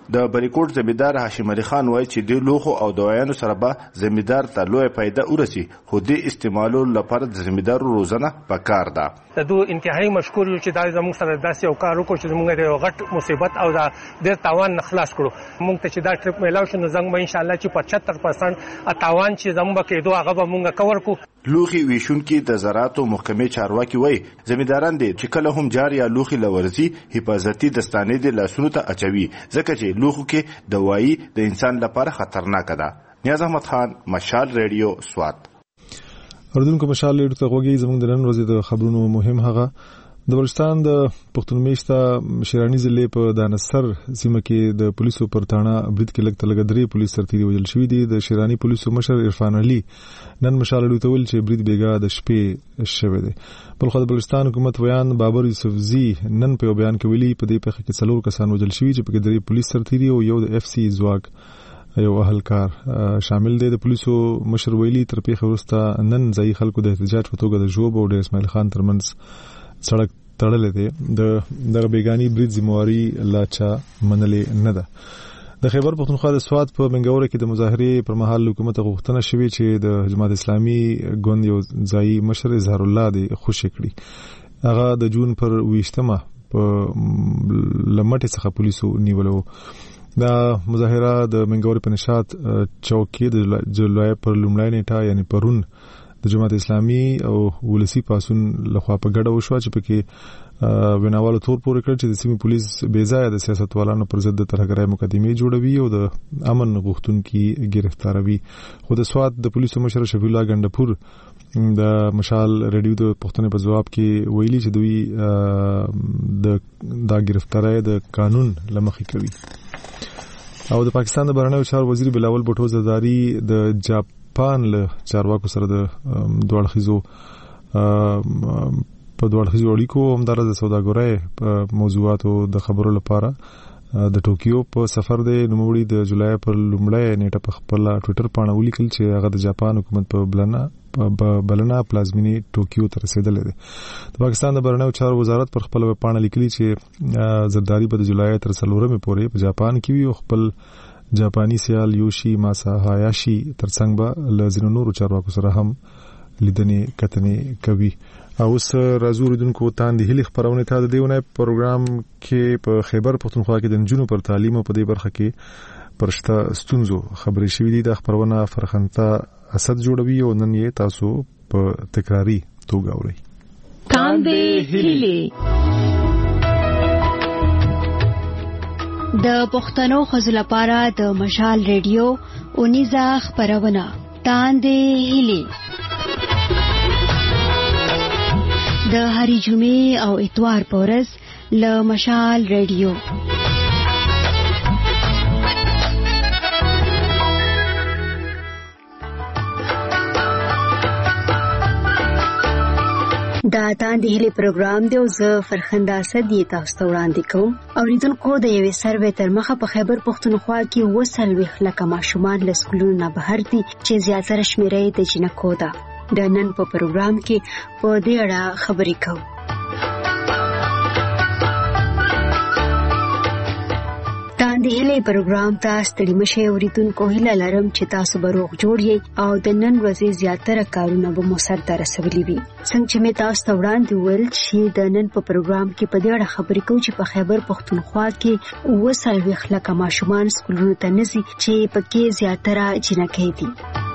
د بریکوټ زمیدار هاشم علي خان وایي چې د لوخو او دوايانو سره به زمیدار ته لوی پیدا ورسي، خو د استعمالو لپاره د زمیدارو روزنه پکار ده. د دوه انتهایی مشکور یو چې دا زموږ سره داسې یو کار وکړو چې موږ د غټ مصیبت او د ډېر تاوان نه خلاص کړو. موږ ته چې دا ټریپ میلاو شو نو زنګ به ان شاء الله چې پچهتر درصد تاوان چې زموږ کېدو هغه به موږ کور کو. لوخي ویشونکي د زراعتو محکمې چارواکي وایي زمیداران دي چې کله هم جار یا لوخي لورزي حفاظتي دستانې د لاسونو ته اچوي، ځکه چې لوخو کې دوايي د انسان لپاره خطرناک ده. نیاز احمد خان، مشال ریډیو، سوات. اردوونکو مشال ریډیو ته غوږی. زموږ د نن ورځې د خبرونو مهم هغه د بلوچستان د پښتون میشته شیرانی ضلع په دانسر سیمه کې د پولیسو پر تاڼه برید کې لږ تلګ درې پولیس سرتیري وژل شوي دي. د شیرانی پولیسو مشر عرفان علي نن مشال ریډیو ته ویل چې برید بیګا د شپې شوی دی. بل خو د بلوچستان حکومت ویان بابر یوسفزي نن په بیان کې ویلي په دې پیښه کې څلور کسان وژل شوي چې په درې پولیس سرتیري او یو د اف سی ځواک یو اهلکار شامل دي. د پولیسو مشر ویلي تر پیښه وروسته نن ځای خلکو د احتجاج په توګه د جوب او د اسماعیل خان ترمنځ سړک تړلې دي. د دغه بیګانی برید ذمہواری لا چا منلې نه ده. د خیبر پختونخوا د سوات په منګوره کې د مظاهرې پر مهال حکومت غوښتنه شوې چې د جماعت اسلامي ګوند یو ځای مشر اظهار الله دی خوشی کړي. هغه د جون پر ویشتمه په لمټه څخه پولیسو نیولو. دا مظاهره د منګورې په نشاط چوک کې د جولای پر لومړۍ نیټه یعنی پرون د جماعت اسلامي او ولسی پاسون لخوا په ګډه وشو چې پکې وناوالو تور پورې کړ چې د سیمې پولیس بې ځایه د سیاستوالانو پر ضد ترهګرۍ مقدمې جوړوي او د امن غوښتونکي گرفتاروي. خو د سوات د پولیسو مشر شفیع الله ګندپور د مشال ریډیو د پښتنې په جواب کې ویلي چې دوی د دا گرفتاری د قانون لمخې کوي. او د پاکستان د بهرنیو چارو وزیر بلاول بوټو زرداری د جاپ پان له چارواکو سره د دوه اړخیزو په دوه اړخیزو اړیکو همدارس د سوداګرۍ په موضوعاتو د خبرو لپاره د ټوکیو په سفر دی. نوموړي د جولای پر لومړۍ نیټه په خپل ټوئیټر باندې ولیکل چې هغه د جاپان حکومت په بلنه په بلنه پلازمینی ټوکیو ته رسیدلی دی. د پاکستان د بهرنیو چارو وزارت پر خپل پاڼه لیکلي چې زرداری په جولای تر څلورمې پورې په جاپان کې وي او خپل جاپانی سیال یوشي ماسا هایاشي ترڅنګ به له ځینو نورو چارواکو سره هم لیدنې کتنې کوي. او اوس راځو ریدونکو تاندې هیلې خپرونې ته. د دې ونې پروګرام کې په خیبر پختونخوا کې د نجونو پر تعلیم او په دې برخه کې پرشته ستونزو خبرې شوې دي. د خپرونه فرخنده اسد جوړوي او نن یې تاسو په تکراری توګه اورئ. تاندې هیلې د پښتنو خزو لپاره د مشال ریډیو اونیزه خبرونه تاندې هیلې د هری جمعې او اتوار په ورځ له مشال ریډیو. دا تاندې هیلې پروګرام دی او زه فرخنده اسد یې تاسو ته وړاندې کوم. اوریدونکو د یوې سروې تر مخه په خیبر پختونخوا کې اووه څلوېښت لکه ماشومان له سکولونو نه بهر دي چې زیاتره شمېره یې د جنکو ده. د نن په پروګرام کې په دې اړه خبرې کوو. تاندې هیلې پروګرام ته ستړي مشئ اوریدونکو. هیله لرم چې تاسو به روغ جوړ یې او د نن ورځې زیاتره کارونه به مو سرته رسولي وي. څنګه چې مې تاسو ته وړاندې وویل چې د نن په پروګرام کې په دې اړه خبرې کوو چې په خیبر پختونخوا کې اووه څلوېښت لکه ماشومان سکولونو ته نه ځي چې پکې زیاتره جنکۍ دي.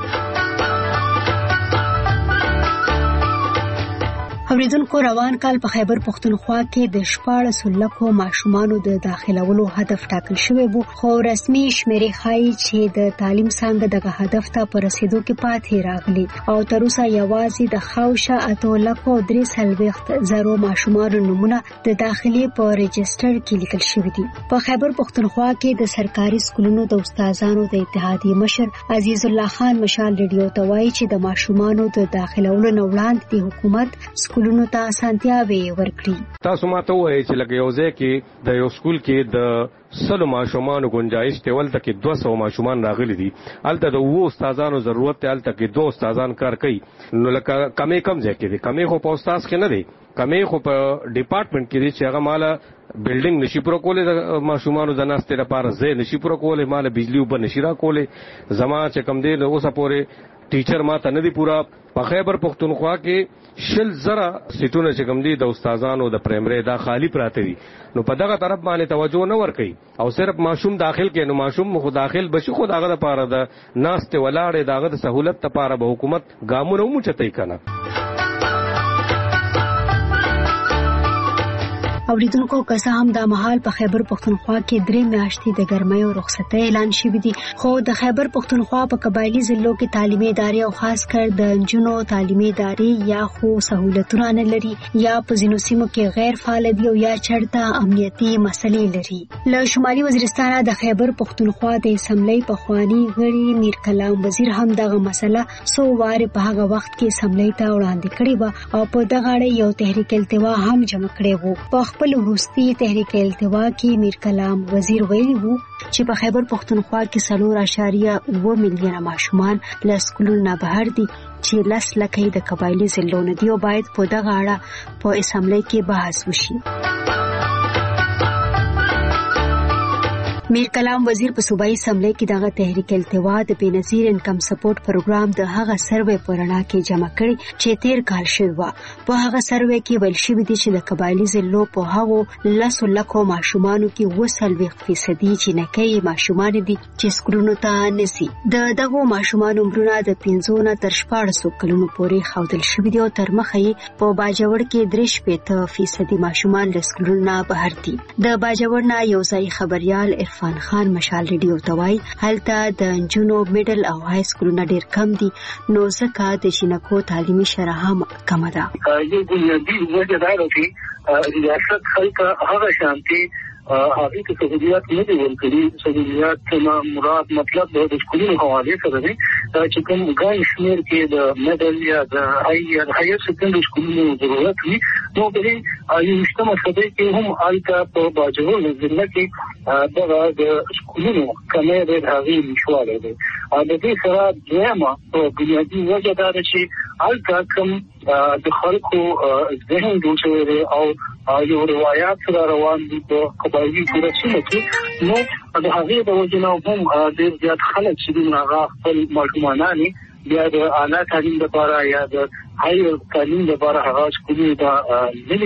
اوریدونکو روان کال په خیبر پختونخوا کې د شپاړسو لکو ماشومانو د داخلولو هدف ټاکل شوی وو، خو رسمي شمیرې ښایي چې د تعلیم څانګه دغه هدف ته په رسیدو کې پاتې راغلي او تر اوسه یوازې د خاوشه اتو لکو درې څلوېښت زرو ماشومانو نومونه د داخلي په رجسټر کې لیکل شوي دي. په خیبر پختونخوا کې د سرکاري سکولونو د استادانو د اتحادیې مشر عزیز الله خان مشال ریډیو ته وایي چې د ماشومانو د داخلولو نه وړاندې د حکومت سکولونو ته اسانتیاوې ورکړي. تاسو ماته وایي چې لکه یو ځای کې د یو سکول کې د سلو ماشومان گنجائش ته ولته کې دوه سوه ماشومان راغلي دي الته د وو استادانو ضرورت ته الته کې دوه استادان کار کوي نو لکه کمې کم ځای کې دي کمې خو په استاد کې نه دي کمې خو په ډپارټمنټ کې دي چې هغه مال بلډینګ نشي پرو کولې د ماشومانو د ناستې لپاره زه نشي پرو کولې مال بجلی وب نشي را کولې زما چې کم دی اوسه پورې ټیچر ما ته نه دی پورا په خیبر پختونخوا کې شل زره سیټونه چې کم دي د استادانو د پرایمری دا خالی پراته دي نو په دغه طرف باندې توجه نه ور کوي او صرف ماشوم داخل کې نو ماشوم خو داخل بشي خو داغه لپاره د ناستې ولاړې داغه د سہولت لپاره به حکومت ګامونه موچتای کنه. اوریدونکو که هم د مهال په خیبر پختونخوا کې درې میاشتې د ګرمۍ او رخصتۍ اعلان شوی دی خو د خیبر پختونخوا په قبایلی ضلعو کې تعلیمي ادارې او خاص کر د نجونو تعلیمي ادارې یا خو سہولتونه نه لري یا په ځینو سیمو کې غیر فعال دي او یا چرته امنیتي مسلې لري. له شمالي وزیرستان د خیبر پختونخوا د اسمبلی پخوانی غړي میر کلام وزیر هم دغه مسله سو واره په هغه وخت کې اسمبلی ته وړاندې کړې و او په دغه اړه یو تحریک التوا هم جمع کړی وو. په خپل وروستي تحریک التوا کې میر کلام وزیر ویلي وو چې په خیبر پختونخوا کې څلور اعشاریه اووه میلیونه ماشومان له سکولونو نه بهر دي چې لس لکه د قبایلی ضلعو نه دي او باید په دغه اړه په اسمبلی کې بحث وشي. میر کلام وزیر په صوبایي اسمبلی کې دغه تحریک التوا د بنظیر انکم سپورټ پروګرام د هغه سروې پرانا کې جمع کړي چې تیر کال شوی و. په هغه سروې کې ویل شوی دی چې د قبایلی ضلعو په هغو لسو لکو ماشومانو کې اووه څلوېښت فیصدي جنکۍ ماشومان دي چې سکولونو ته نسی. د دغو ماشومانو عمرونه د پنځو نه تر شپاړسو کلونو پورې ښودل شوي دي او تر مخه یې په باجوړ کې درې شپېته فیصدي ماشومان له سکولونو نه بهر دي. د باجوړ نه یو ځای خبريال عرفان خان مشال ریډیو توای هلته د نجونو میډل او های سکولونه ډیر کم دي نو ځکه د جنکو تعلیمي شرح هم کم ده. یو بنیادی وجه دا ده چې ریاست خلک هغه شانتي هغه ته سہولیات نه دي ورکړي. سہولیات نه مراد مطلب د سکولونو حواله سره دي چې کوم ګان شمیر کې د میډل یا د های یا هایر سکندري سکولونو ضرورت وي نو په دې یو مجتمع سره کې هم الکا په باجوړ ضلع کې دغه د سکولونو کمې د هغې نشواله دي. د دې سره دویمه په بنیادي وجه دا ده چې الکا کوم د خلکو ذهن جوړ شوی دی او یو روایات سره روان دي په قبایلي کورسونو کې نو د هغې د وجې نه هم ډېر زیات خلک چې دي هغه خپل ماشومانانې بیا د اعلی تعلیم لپاره یا د های تعلیم لپاره هغه سکولونو ته نه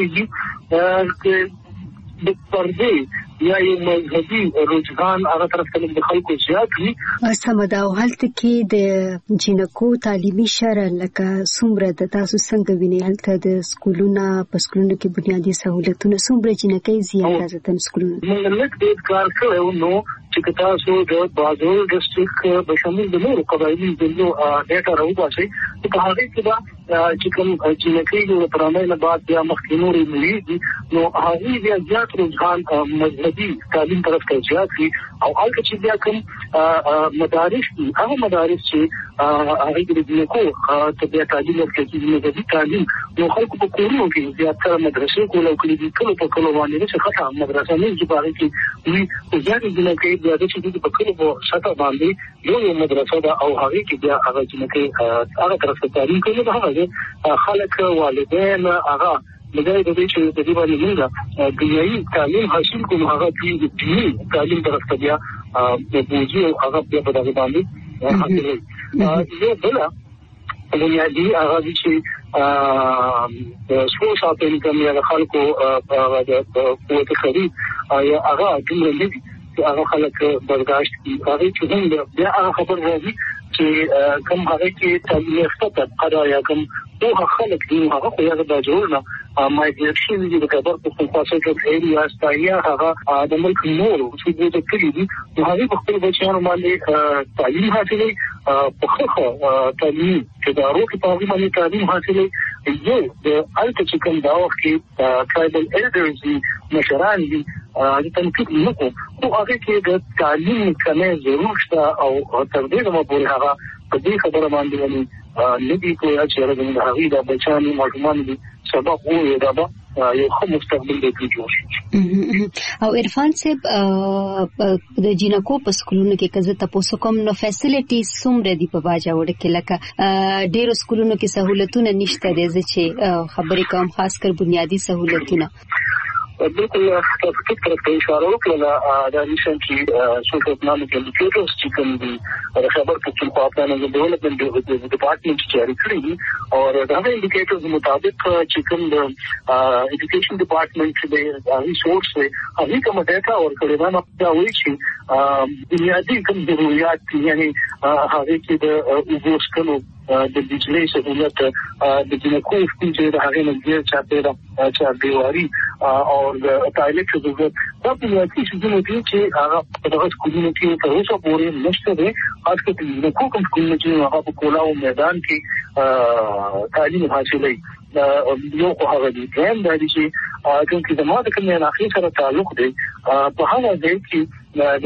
لېږي. د پردې یا یو مذهبي رجحان هغه طرف ته د خلکو زیات وي. سمه ده. او هلته کې د جنکو تعلیمي شرح لکه څومره د تاسو څنګه وینئ هلته د سکولونو په سکولونو کې بنیادي سہولتونه څومره جنکۍ زیات راځي سکولونو؟ موږ لږ ډېر کار کړی نو چې تاسو د بازار ډسټریکټ په شمول د نورو قبایلي ضلعو ډیټا راوباسئ په هغه کې دا چې کوم جنکۍ د پرانه نه بعد بیا مخکې نورې ملي نو هغه بیا زیات رجحان مذهبي تعلیم طرف ته زیات وي او هلته چې بیا کوم مدارس دي هغه مدارس چې هغه د جنکو ته بیا تعلیم ورکوي مذهبي تعلیم نو خلکو په کورونو کې زیاتره مدرسې کول او کلي کلو په کلو باندې چې خاصه مدرسه نه چې هغه کې وي زیات جنکۍ بیا د چې د پکړو په سطح باندې یو مدرسه ده او هغه کې بیا هغه جنکۍ هغه طرف ته تعلیم کوي دا هغه خلک والدین هغه لږه د دې چې د دې باندې موږ دنیوي تعلیم حاصل کوو هغه د دیني تعلیم طرف ته بیا د بوجي او هغه بیا په دغه باندې حاصلوي. یو بل بنیادي هغه چې سپورټ ساتل کوم یا خلکو هغه د قوت خرید یا هغه دومره نه دي هغه خلک برداشت کوي. هغه چې هم بیا هغه خبر راځي چې کوم هغه کې تعلیم یافته طبقه یا کوم هغه خلک دي هغه خو یې د جوړنه مایګریټ شوي دي د خبر په خاصه کې ایریا استایا هغه د ملک نور چې د کلی دي هغه په خپل بچیانو باندې تعلیم حاصلوي په خخه تعلیم چې دا روکي په هغه باندې تعلیم حاصلوي. یو د الته چې کوم دا وخت کې ټرایبل ایلډرز دي مشران دي د تنقید نه کوو خو هغه کې د تعلیم کمې ضرور شته او تر دې نه پورې هغه په دې خبره باندې نه دي کوي چې راځي د هغه د بچانو ماشومان دي سبق وو دا به یو ښه مستقبل به جوړ شي. او عرفان صاحب د جینکو په سکولونو کې کزه تاسو کوم نو فیسیلیټیز څومره دي په باجا وړ کې لکه ډیرو سکولونو کې سہولتونه نشته دي چې خبرې کوم خاص کر بنیادی سہولتونه. بالکل تاسو ټیک طرف ته اشاره وکړه دا ریسنټلی سوشل اکنامک انډیکیټرز چې کوم دي د خبر پښتونخوا پلان ډیولپمنٹ ډپارټمنټ چې جاری کړی دي او دا انډیکیټرز مطابق چې کوم د ایجوکیشن ډپارټمنټ د ریسورس هغه کوم ډاټا او کړي نه دا وایي چې بنیادی کوم ضرورت یعنی هغه چې د وګورسکلو د بجلی سہولت د جنکو چې د هغه نظر چاته دا چا دیواری او د ټایلټ ضرورت دا په یوه شي چې هغه په دغه سکولونو کې تر اوسه پورې نشته دي. خاص کر د کوم سکولونو چې هغه په کولاو میدان کې تعلیم حاصلوي یو خو هغه دي ګرام دی چې چې د ماده کومه علاقې سره تعلق دی په هغه ځای کې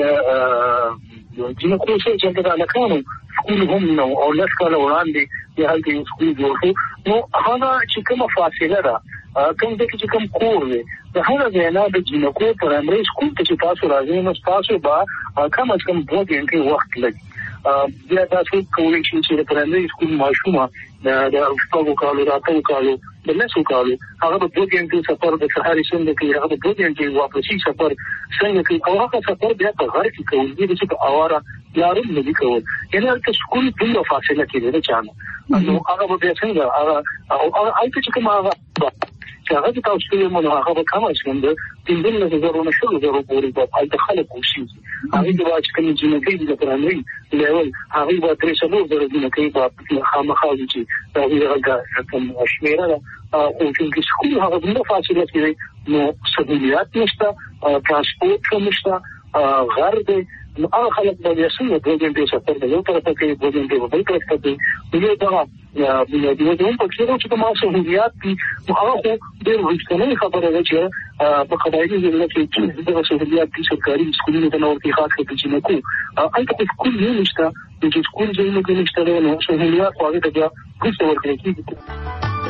د جنکو چې د علاقانو سکول هم نو او لږ کال وړاندې د هلته یو سکول جوړ شو. نو هغه چې کومه فاصله ده کوم ځای چې کوم کور دی د هغه ځای نه د جنکو پرایمري سکول ته چې تاسو راځئ نو تاسو به کم از کم دوه غنټې وخت لګي. بیا تاسو کولی شئ چې د پرایمري سکول ماشومه د شپږو کالو راتلو کالو د لسو کالو هغه به دوه غنټې سفر د سهاري څنګه کوي هغه به دوه غنټې واپسي سفر څنګه کوي او هغه سفر بیا په غر کې کوي د چې په اواره لارې نه دي کول یعنی هغه سکول په فاصله کې دی چانه نو هغه به څنګه هغه او هغه چې کوم هغه چې هغه تاسو یې مونږ هغه به کوم څنګه تیندل نه زرونه شو زرو پورې په الته خلک کوشي هغه د واچ کوم جنګي د پرانوي لیول هغه به تر څو زرو جنګي په خامخا دي چې دا هغه کوم شمیره او چې سکول هغه د فاصله کې نو سہولیات نشته ترانسپورت نشته غر دی نو هغه خلک به یې څنګه دوه غنټې سفر د یو طرف ته دوه غنټې په بل طرف ته یو دا د یو ډول په څیر چې کومه سہولیات دي هغه خو ډېر وښتنې خبره ده چې په قبایلی ځای کې چې د سہولیات دي سرکاري سکولونو ته نور کې خاص کړي چې نو کو البته سکول نه نشته چې سکول ځای کې نشته نو سہولیات هغه ته بیا هیڅ ورکړي کیږي.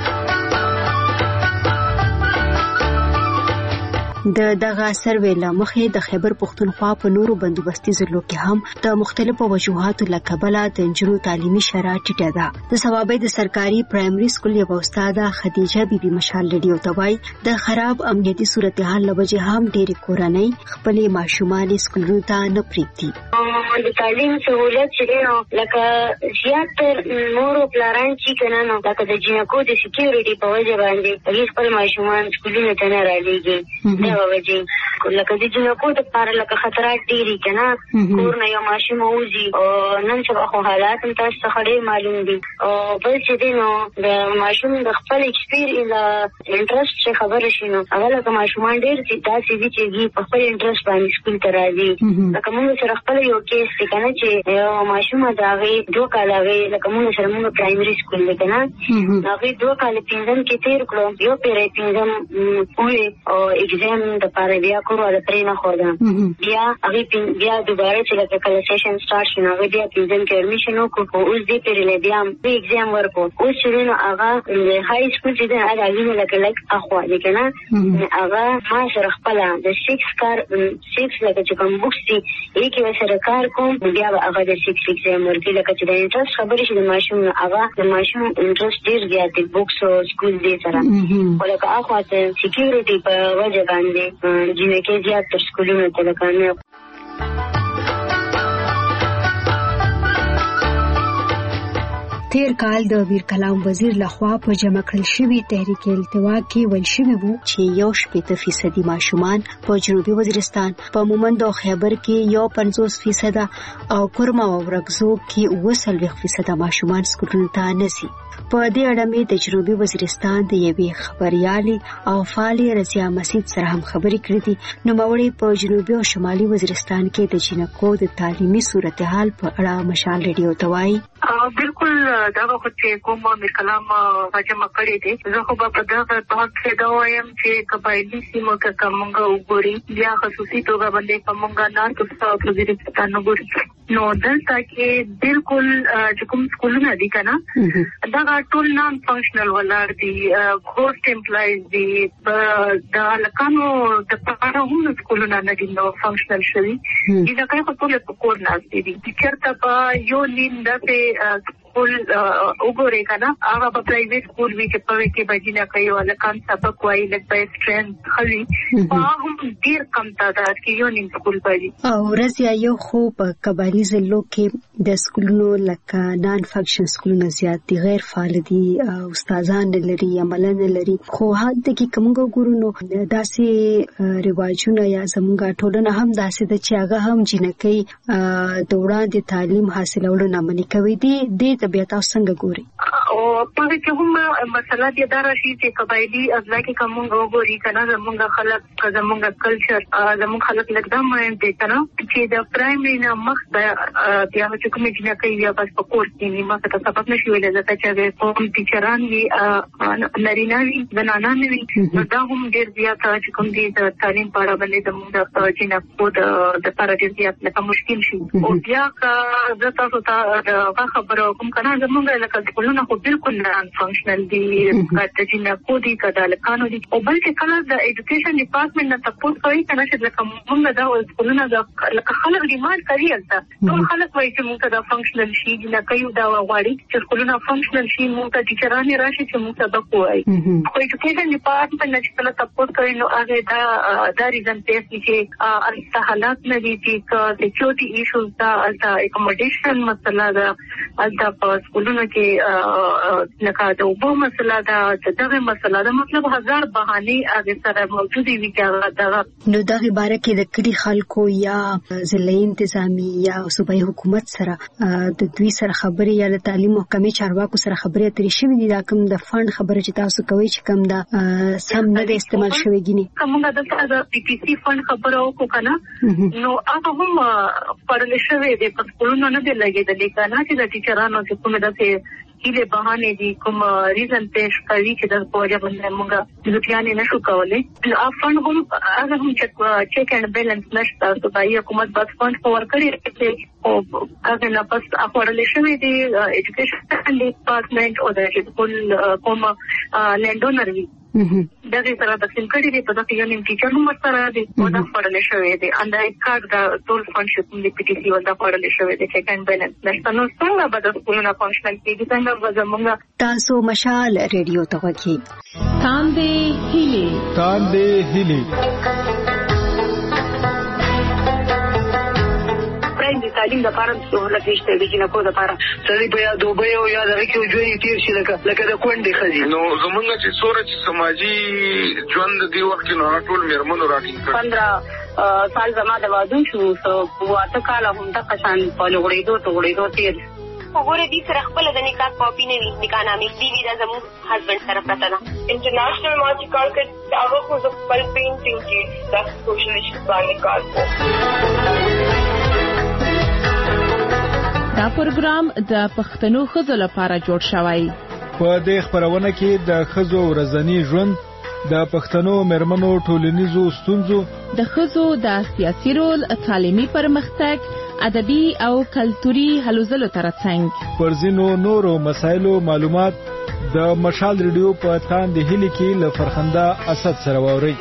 د دغه سروې لمخې د خیبر پښتونخوا په نورو بندوبستي ضلعو کې هم د مختلفو وجوهاتو له کبله د نجونو تعلیمي شرایط ټیټه ده. د صوابۍ د سرکاري پرایمري سکول یو استاده خدیجه بیبي مشال لډیو توای د خراب امنیتي صورتحال له وجې هم ډېرې کورنۍ خپلې ماشومان سکولونو ته نه پرېږدي. د تعلیم سہولت چې نو لکه زیات تر نورو پلاران چې کنه نو لکه د جنکو د سکیورټي په وجه باندې هیڅ خپل ماشومان سکولونو ته نه رالېږي. وجه لکه د جنکو د لپاره لکه خطرات ډېری کنه کور نه یو ماشوم وځي او نن سبا خو حالات هم تاسو ته ډېر معلوم دي او بل چې دی نو د ماشوم د خپل ایکسپیرینس انټرست څخه خبره شي نو هغه لکه ماشومان ډېر چې تاسو دي چې په خپل انټرست باندې سکول ته راځي. لکه موږ سره خپل یو کیس دی کنه چې یو ماشوم دا غي دوه کال غي لکه موږ سره موږ پرایمري سکول دی کنه هغه دوه کال پنځم کې تیر کړو یو پیری پنځم پوره او ایگزام د پاره بیا کورو د پرې نه خوړم بیا هغه بیا دوباره چې لکه کله سیشن سٹارټ شي نو بیا پنځم کې اډمیشن وکړو اوس دې پیری بیا د ایگزام ورکو اوس چې نو هغه د های سکول چې د هغه لکه لکه اخوا دي کنه هغه ما سره خپل د سکس کار سکس لکه چې کوم بوکس دي یې کې سره کار کوم بیا هغه د سکس ایگزام ورکړي لکه چې د انټرست خبرې شي د ماشوم هغه د ماشوم انټرست ډیر زیات دی بوکس او سکول دې سره ولکه اخوا ته سکیورټي په وجه باندې جنکې زیات تر سکولونو ته لکه تیر کال د ویر کلام وزیر لخوا په جمع کړل شوی تحریک التوا کې ویل شوی وو چې یو شپږ فیصدي ماشومان په جنوبي وزیرستان په مومند او خیبر کې یو پنځوس فیصد او کورما او ورغزو کې اوه څلوېښت فیصد ماشومان سکولونو ته نسی. په دې اړه مې د جنوبي وزیرستان د یوې خبريالي او فعالي رضیا مسعود سره هم خبرې کړې دي. نو موري په جنوبي او شمالي وزیرستان کې د جنکو د تعلیمي صورتحال په اړه مشال ریډیو توای بالکل دا خو چې کومه مې کلام راجمع کړی دی زه خو په دغه په کې دا وایم چې قبایلی سیمو کې کومه وګوري بیا خصوصي توګه باندې کومه نه تاسو په وزیرستان وګوري نو دلته کې بالکل چې کوم سکولونه دي کنه دا ټول نان فنکشنل ولر دي ګوست امپلایز دي دا لکانو د پاره هم سکولونه نه دي نو فنکشنل شوي دا کوي په ټول په کور نه دي چیرته په یو نیم دغه سکول وګورئ کنه هغه په پرایویټ سکول وی چې په کې بجینه کوي ولکان سبق وایي لکه په سټرنث خلی په هم ډیر کم تعداد کې یو نیم سکول پدي او رضیا یو خو په قبایلی ضلعو کې د سکولونو لکه نان فنکشن سکولونه زیات دي غیر فعال دي استادان لري عملان لري خو هدا کې کومګو ګورونو داسې رواجونه یا زمونږه ټولنه هم داسې د چې هغه هم جنکې د وړاندې تعلیم حاصلولو نه منې کوي دي د طبيعت څنګه ګوري او په کې هم مسله دې دا راشي چې قبایلی اضلاع کې کوم وګوري کنه زمونږ خلک زمونږ کلچر زمونږ خلک لګدم دي کنه چې د پرایمري نه مخ بیا چې کوم چې نه کوي بیا بس په کورس کې نیمه څه سبق نشي ویل ځکه چې کوم ټیچران وي نارینه وي زنانه وي دا هم ډیر زیات چې کوم دي د تعلیم په اړه باندې زمونږ د جنکو د د لپاره ډیر زیات لکه مشکل شي او بیا که زه تاسو ته دا خبره کوم کنه زمونږ لکه سکولونه خو بالکل نان فنکشنل دي کته چې نه کو دي کدا لکانو دي او بلکې کله د ایجوکیشن ډپارټمنټ نه تاسو کوي کنه چې لکه موږ دا سکولونه لکه خلک ډیماند کوي البته ټول خلک وایي چې موږ دا فنکشنل شي نه کوي دا غواړي چې سکولونه فنکشنل شي موږ ته ټیچران راشي چې موږ سبق وایي خو ایجوکیشن ډپارټمنټ نه چې کله تاسو کوي نو هغه دا دا ریزن پیس چې البته حالات نه دي چې سکیورټي ایشوز دا البته اکوموډیشن مسله دا البته په سکولونو کې لکه د اوبو مسله دا دغه مسله دا مطلب هزار بهانه هغه سره موجودي وي چې دا نو دغه باره کې د کلی خلکو یا ضلعي انتظامی یا صوبایي حکومت سره د دوی سره خبرې یا د تعلیم محکمې چارواکو سره خبرې اترې شوې دي دا کوم د فند خبره چې تاسو کوي چې کوم دا سم نه د استعمال شوی ګینی کومه د پی پی سی فند خبره وکړه کنه نو هغه هم پرل شوی دی په سکولونو نه دی لګیدل کنه چې د ټیچرانو چې کومه داسې کله بهانه دي کوم ریزن پیش کوي چې د پوهه باندې موږ د ځانې نشو کولای نو افن هم هغه هم چې چیک اند بیلانس نشته صوبایي حکومت بس فند فور کړی چې او هغه نه پس اپورل شوی دی ایجوکیشن ډپارټمنټ او د سکول کوم لینډونر وی دغه سره د سیمکړي دی په دغه یو نیم ټیچر هم سره دی او دا فورل شوی دی اند ای کارت د ټول فنکشن دی پی ټی سی ولدا فورل شوی دی چیک اند بیلانس نشته نو څنګه به د سکولونو فنکشنل کیږي څنګه به زموږ تاسو مشال ریډیو ته وکی تاندې هیلي تاندې هیلي د تعلیم د لپاره سہولت نشته د جنکو د لپاره سړي په یاد دوبه او یاد راکې ژوند تیر شي لکه لکه د کونډې خزي نو زمونږ چې سورج سماجی ژوند دی وخت نو ټول میرمنو راټینګ پندرہ سال زما د واده شو سو واته کال هم د قشان په لوړېدو ته وړېدو تیر وګوره دې سره خپل د نکاح کاپی نه وي نکاح نامې دی وی دا زموږ هسبند سره پراته ده انټرنیشنل ما چې کار کړ هغه خو د خپل پینټینګ کې د سوشل ایشوز باندې کار کوي دا پروګرام د پښتنو ښځو لپاره جوړ شوی په دې خبرونه کې د ښځو ورځنی ژوند د پښتنو مرمنو ټولنیزو ستونزو د ښځو د سیاسي رول تعلیمي پرمختګ ادبي او کلتوري هلو ځلو ترڅنګ پر ځینو نورو مسایلو معلومات د مشال ریډیو په تاندې هلي کې ل فرخنده اسد سره ووري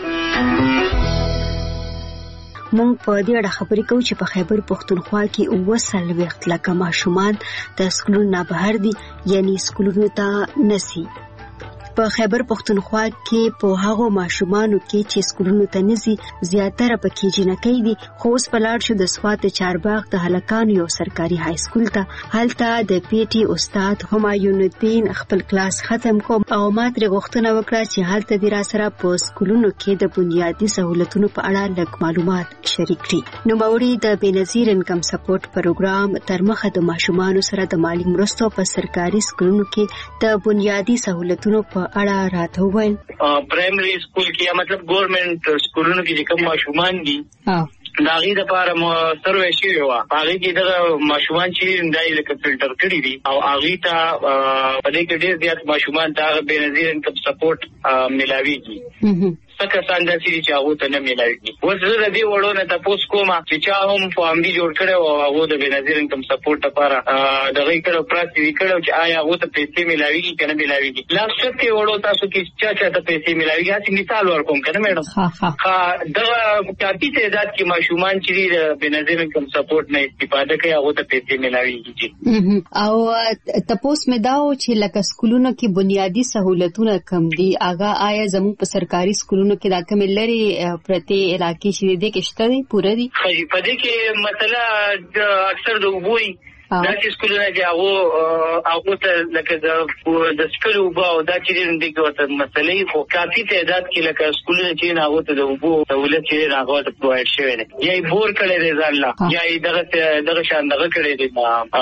مونږ په دې اړه خبرې کوو چې په خیبر پښتونخوا کې اووه څلوېښت لکه ماشومان د سکولونو نه بهر دي یعنی سکولونو ته نسی په خیبر پښتونخوا کې په هغو ماشومانو کې چې سکولونو ته نزي زیاتره پکې جنکۍ دي خو اوس په لاړ شو د سوات چارباغ د هلکانو یو سرکاري های سکول ته هلته د پی ټي استاد همایون الدین خپل کلاس ختم کوم او ما ترې غوښتنه وکړه چې هلته د را سره په سکولونو کې د بنیادي سہولتونو په اړه لږ معلومات شریک کړي نو باوري د بنظیر انکم سپورټ پروګرام تر مخه د ماشومانو سره د مالی مرستو په سرکاري سکولونو کې د بنیادي سہولتونو په اړه راته وویل پرایمري سکول کې مطلب ګورنمنت سکولونو کې کوم ماشومان دي دا غي د لپاره مو سروې شي و هغه کې د ماشومان چې دای لکه فلټر کړی دي او هغه ته په دې کې ډېر زیات ماشومان دا بنظیر انکم سپورټ ملاويږي کسان داسې دي چې هغه ته نه ملایږي. اوس زه د دې وړو نه تاسو کوم چې چا هم فارم دی جوړ کړو او هغه د بنظیر انکم سپورټ لپاره دغه کړو پراتی وکړو چې آیا هغه ته پیسې ملایږي کنه ملایږي. لاس کې وړو تاسو کې چا چا ته پیسې ملایږي. هڅه مثال ورکوم کنه میډم. ها دغه کافي تعداد کې ماشومان چې د بنظیر انکم سپورټ نه استفاده کوي هغه ته پیسې ملایږي. او تاسو مې داو چې لکه سکولونو کې بنیادی سہولتونه کم دي. اغه آیا زموږ په سرکاري سکولونو کې دا کم لري پرته علاقې چې دې کې شته دي پوره دي؟ خو په دې کې مثلا اکثر د وګوي دا چې سکولونه چې هغه هغه ته لکه د د سکول وبا او دا چې د دې کوته مسلې خو کافي تعداد کې لکه سکولونه چې هغه ته د وبو سہولت چې هغه ته پرووایډ شوی دی یا بور کړي دی ځاله یا دغه دغه شان دغه کړي دی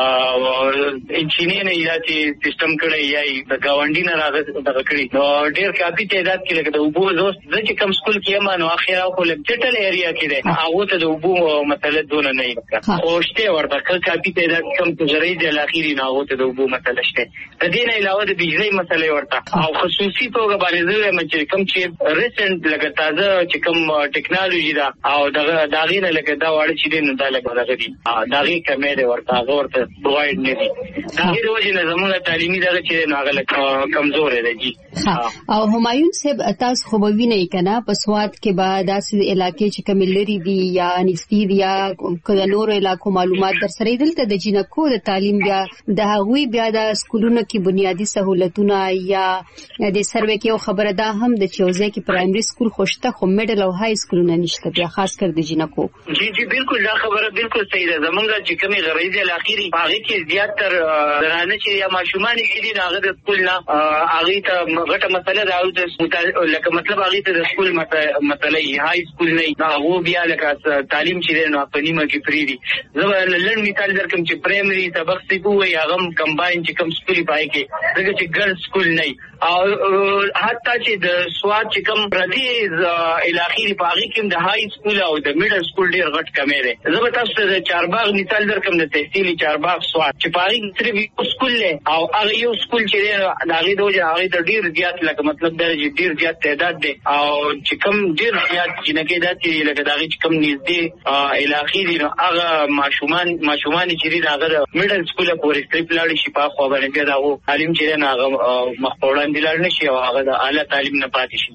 انجینیر نه یا چې سیستم کړي یا د گاونډي نه راغلی دغه کړي نو ډېر کافي تعداد کې لکه د وبو دوست د چې کوم سکول کې ما نو اخیرا خو لګټل ایریا کې دی هغه ته د وبو مسله دونه نه وي او شته ورته کافي تعداد کم تجربه د اخیری نه هوته د وبو مسله شته. د دې نه علاوه د بجلی مسله ورته او خصوصي توګه باندې زه چې کوم چې ریسنت لکه تازه چې کوم ټیکنالوژي دا او دغه داغې نه لکه دا واړه چې دین دا لکه دغه دي داغې کمې ده ورته هغه ورته پرووایډ نه دي. داغې د وجه نه زموږ تعلیمي دغه چې نو هغه کمزور دی جی. او همایون صاحب تاسو خو به وینئ کنه په سواد کې به داسې علاقې چې کوم لري دي یا نږدې دي یا کله نور علاقو معلومات در سره دلته د جنکو د تعلیم بیا د هغوی بیا د سکولونو کې بنیادی سہولتونه یا د سروې کې خبره ده هم د چوزه کې پرایمري سکول خوشته خو میډل او های سکولونه نشته بیا خاص کر د جنکو. جی جی بالکل دا خبره بالکل صحیح ده. زمونږ چې کومي غریزه الاخیری هغه کې زیات تر درانه چې یا ماشومان چې دي هغه د سکول نه هغه ته غټه مسله ده او لکه مطلب هغه ته د سکول مسله های سکول نه هغه بیا لکه تعلیم چې نه په نیمه کې فری دي. زه لړ مثال درکم چې پرایمري سبق سیکو وي هغه کمباین چې کوم سکول پای کې دغه چې ګرل سکول نه او حتی چې د سواد چې کوم پردي الاخیری پاغي کې د های سکول او د میډل سکول ډیر غټ کمې ده. زه به تاسو ته چارباغ مثال درکم د تحصیلي چارباغ سواد چې پاغي صرف سکول له او هغه یو سکول چې داغي دوه هغه د ډیر زیات لکه مطلب درجه ډیر زیات تعداد ده او چې کوم ډیر زیات چې نه کېدا چې لکه داغي چې کوم نږدې الاخیری هغه ماشومان ماشومان چې هغه میډل سکول پورې ستري پلاړي شي په خو باندې دا و تعلیم چې نه هغه مخوړان دي لړ نشي او هغه د اعلی تعلیم نه پاتې شي.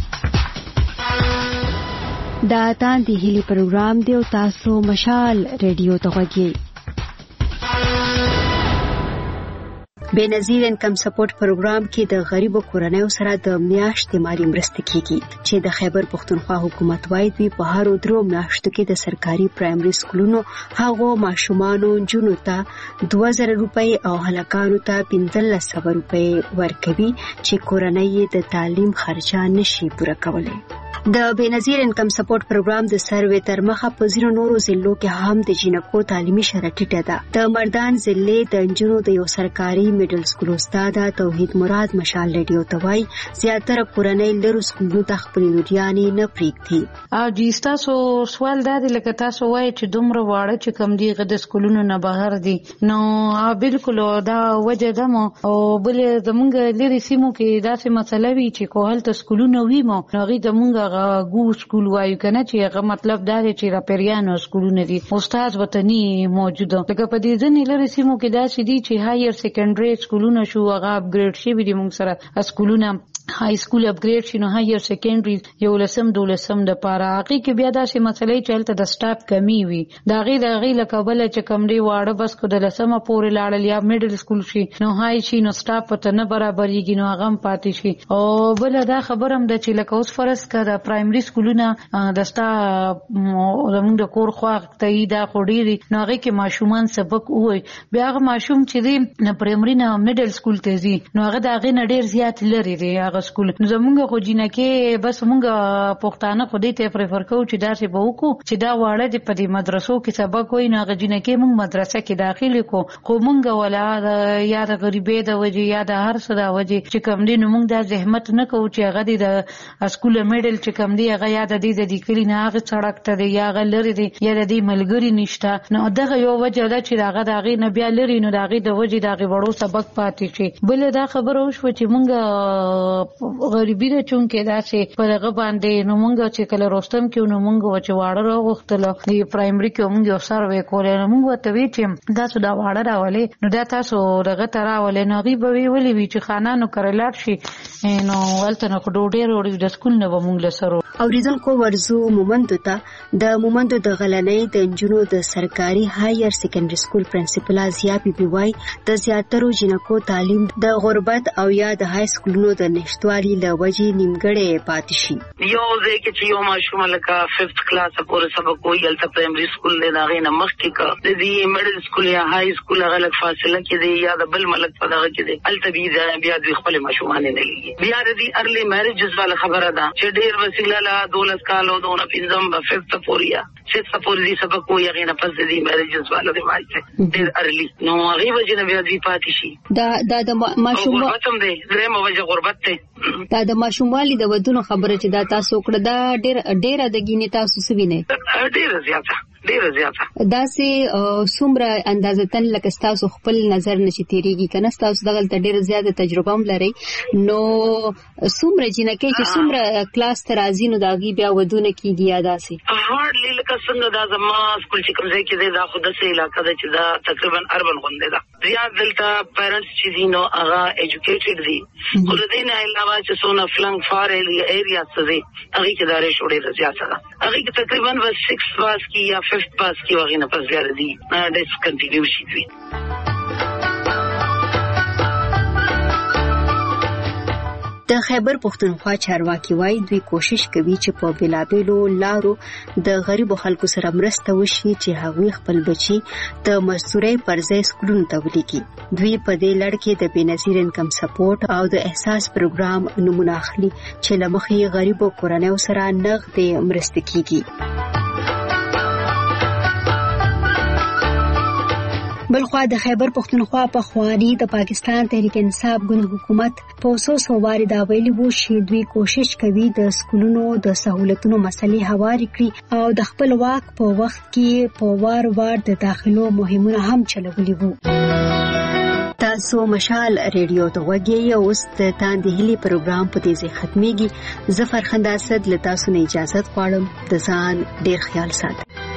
دا تاندې هلي پروګرام دی او تاسو مشال ریډیو ته غوږی. بنظیر انکم سپورټ پروګرام کې د غریبو کورنیو سره د میاشتې مالی مرسته کیږي چې د خیبر پښتونخوا حکومت وايي دوی په هر درو میاشتو کې د سرکاري پرایمري سکولونو هغو ماشومانو جنو ته دوه زره روپۍ او هلکانو ته پنځلس سوه روپۍ ورکوي چې کورنۍ د تعلیم خرچه نشي پوره کولی. د بنظیر انکم سپورټ پروګرام د سروې تر مخه په زیرو نورو ضلعو کې هم د جنکو تعلیمي شرح ټیټه ده. د مردان ضلع د نجونو د یو سرکاري میډل سکول استاد توحید مراد مشال ریډیو ته وایي زیاتره کورنۍ لرو سکولونو ته خپلې لوریانې نه پرېږدي. او جی تاسو سوال دا دی لکه تاسو وایي چې دومره واړه چې کم دي د سکولونو نه بهر دي نو بالکل دا وجه ده مو او بل زمونږ لري سیمو کې داسې مسله وي چې کو هلته سکولونه وي مو هغه زمونږ ګو سکول وایو کنه چې هغه مطلب دا دی چې را پیریانو سکولونه دي استاد وطني موجوده لکه په دې ځنې لري سیمو کې داسې دي چې هایر سیکنډري سکولونه شو هغه اپګریډ شوي دي موږ سره سکولونه های سکول اپګریډ شنو هایر سیکنډري یو لسم دولسم د پاره هغه کې بیا داسې مسلې چلته د سټاف کمی وي دا غي د غي لکه بل چې کم دی واړه بس کو د لسمه پورې لاړل یا میډل سکول شي نو هاي شي نو سټاف پته نه برابرېږي نو هغه پاتې شي او بل دا خبرم د چې لکه اوس فرض کړه پرایمري سکولونه د ستا زموږ د کور خو ته دا خوري نو هغه کې ماشومان سبق وای بیا هغه ماشوم چې دی نه پرایمري نه میډل سکول ته ځي نو هغه د هغه نډیر زیات لري دی سکول نو زمونږ خو جنکه بس مونږ پښتانه خو دې ته پریفر کوو چې داسې به وکړو چې دا واړه د پدې مدرسو کې سبق وای نه جنکه مونږ مدرسه کې داخلي کو خو مونږ ولا یا د غریبې د وجه یا د هر څه د وجه چې کوم دي نو مونږ د زحمت نه کوو چې هغه د سکول میډل چې کوم دی هغه یا د دې د لیکلي نه هغه سړک ته دی یا غل لري دی یا د دې ملګری نشته نو دغه یو وجه ده چې هغه دغه نه بیا لري نو دغه د وجه دغه وړو سبق پاتې شي بل دا خبره وشو چې مونږ غریبی د چون کې دا چې پرغه باندې نو مونږ چې کله روستم کې نو مونږ چې واړه راغختل د پرایمري کې مونږ یو سروې کولې نو مونږ ته وی چې دا څه دا واړه راولې نو دا تاسو دغه تراولې نو غي به ویلې وی چې خانانو کرلاټ شي نو ولته نو ډوډۍ وروړي د سکول نه مونږ له سره اوریدونکو ورزو مومندو ته د مومندو د غلنۍ د انجونو د سرکاري هایر سیکنډري سکول پرنسپل ازیا بي بي وايي د زیاترو جنکو تعلیم د غربت او یا د های سکولونو د نشټوالي له وجې نیمګړی پاتې شي یو ځکه چې یو ماشوم لکه ففتھ کلاس پورې سبق وایي الته پرایمري سکول نه داغې نه مخکې کا د دې میډل سکول یا های سکول غلط فاصله کې دی یا د بل ملک په دغه کې دی الته بي بیا د خپل ماشومان نه لګي بیا د دې ارلی میریجز والا خبره ده چې ډېر وسیله لا دولس کالو دونه پنځم په ففتھ پوریا چې سپور دي سبق وایي هغه نه پس د دې میریجز والا دی وايي ډېر ارلی نو هغه وجه نه بیا دې پاتې شي دا دا د ماشوم غربت هم دی درېمه وجه غربت دی دا د ماشوموالي د ودونو خبره چې دا تاسو کړه دا ډېر ډېر د ګینې تاسو سوینه ډېر زیاته ډېر زیاته دا سه څومره اندازتن لکه تاسو خپل نظر نشي تیریږي کنه تاسو دغه ډېر زیاته تجربه هم لري نو څومره جنکه چې څومره کلاس ترازی نو داغي بیا ودونه کیږي یادا سي هارډلی لکه څنګه دا زما سکول چې کوم ځای کې دی دا خو د سه علاقې ده چې دا تقریبا اربن غونډه ده زیات دلته پیرنټس چې دي نو هغه ایجوکیټډ دي خو د دې نه علاوه چې څونه فلنګ فار ایریا څه دي هغه کې دا رې شوړې زیاته ده هغه کې تقریبا بس سکس پاس کی یا ففتھ پاس کی وغه نه پس زیاده دي ډیس کنټینیو شي دي د خیبر پښتونخوا چارواکي وایي دوی کوشش کوي چې په بلابلو لارو د غریبو خلکو سره مرسته وشي چې هغوی خپل بچي د مزدورۍ پر ځای سکولونو ته ولیکي دوی په دې لړ کې د بېنظیر انکم سپورټ او د احساس پروګرام نمونه اخلي چې له مخې غریبو کورنیو سره نغدې مرسته کیږي بلخوا د خیبر پښتونخوا په خواني د پاکستان تحریک انصاف ګوند حکومت په اوسو واري دا ویلي وو چې دوی کوشش کوي د سکولونو د سہولتونو مسلې هواري کړي او د خپل واک په وخت کې په وار وار د داخلو مهمونه هم چلولي وو تاسو مشال ریډیو ته وګورئ اوس د تاندې هلي پروګرام په دې ختميږي ظفر خنداسد لتا سونه اجازه غواړم د ځان ډیر خیال ساتئ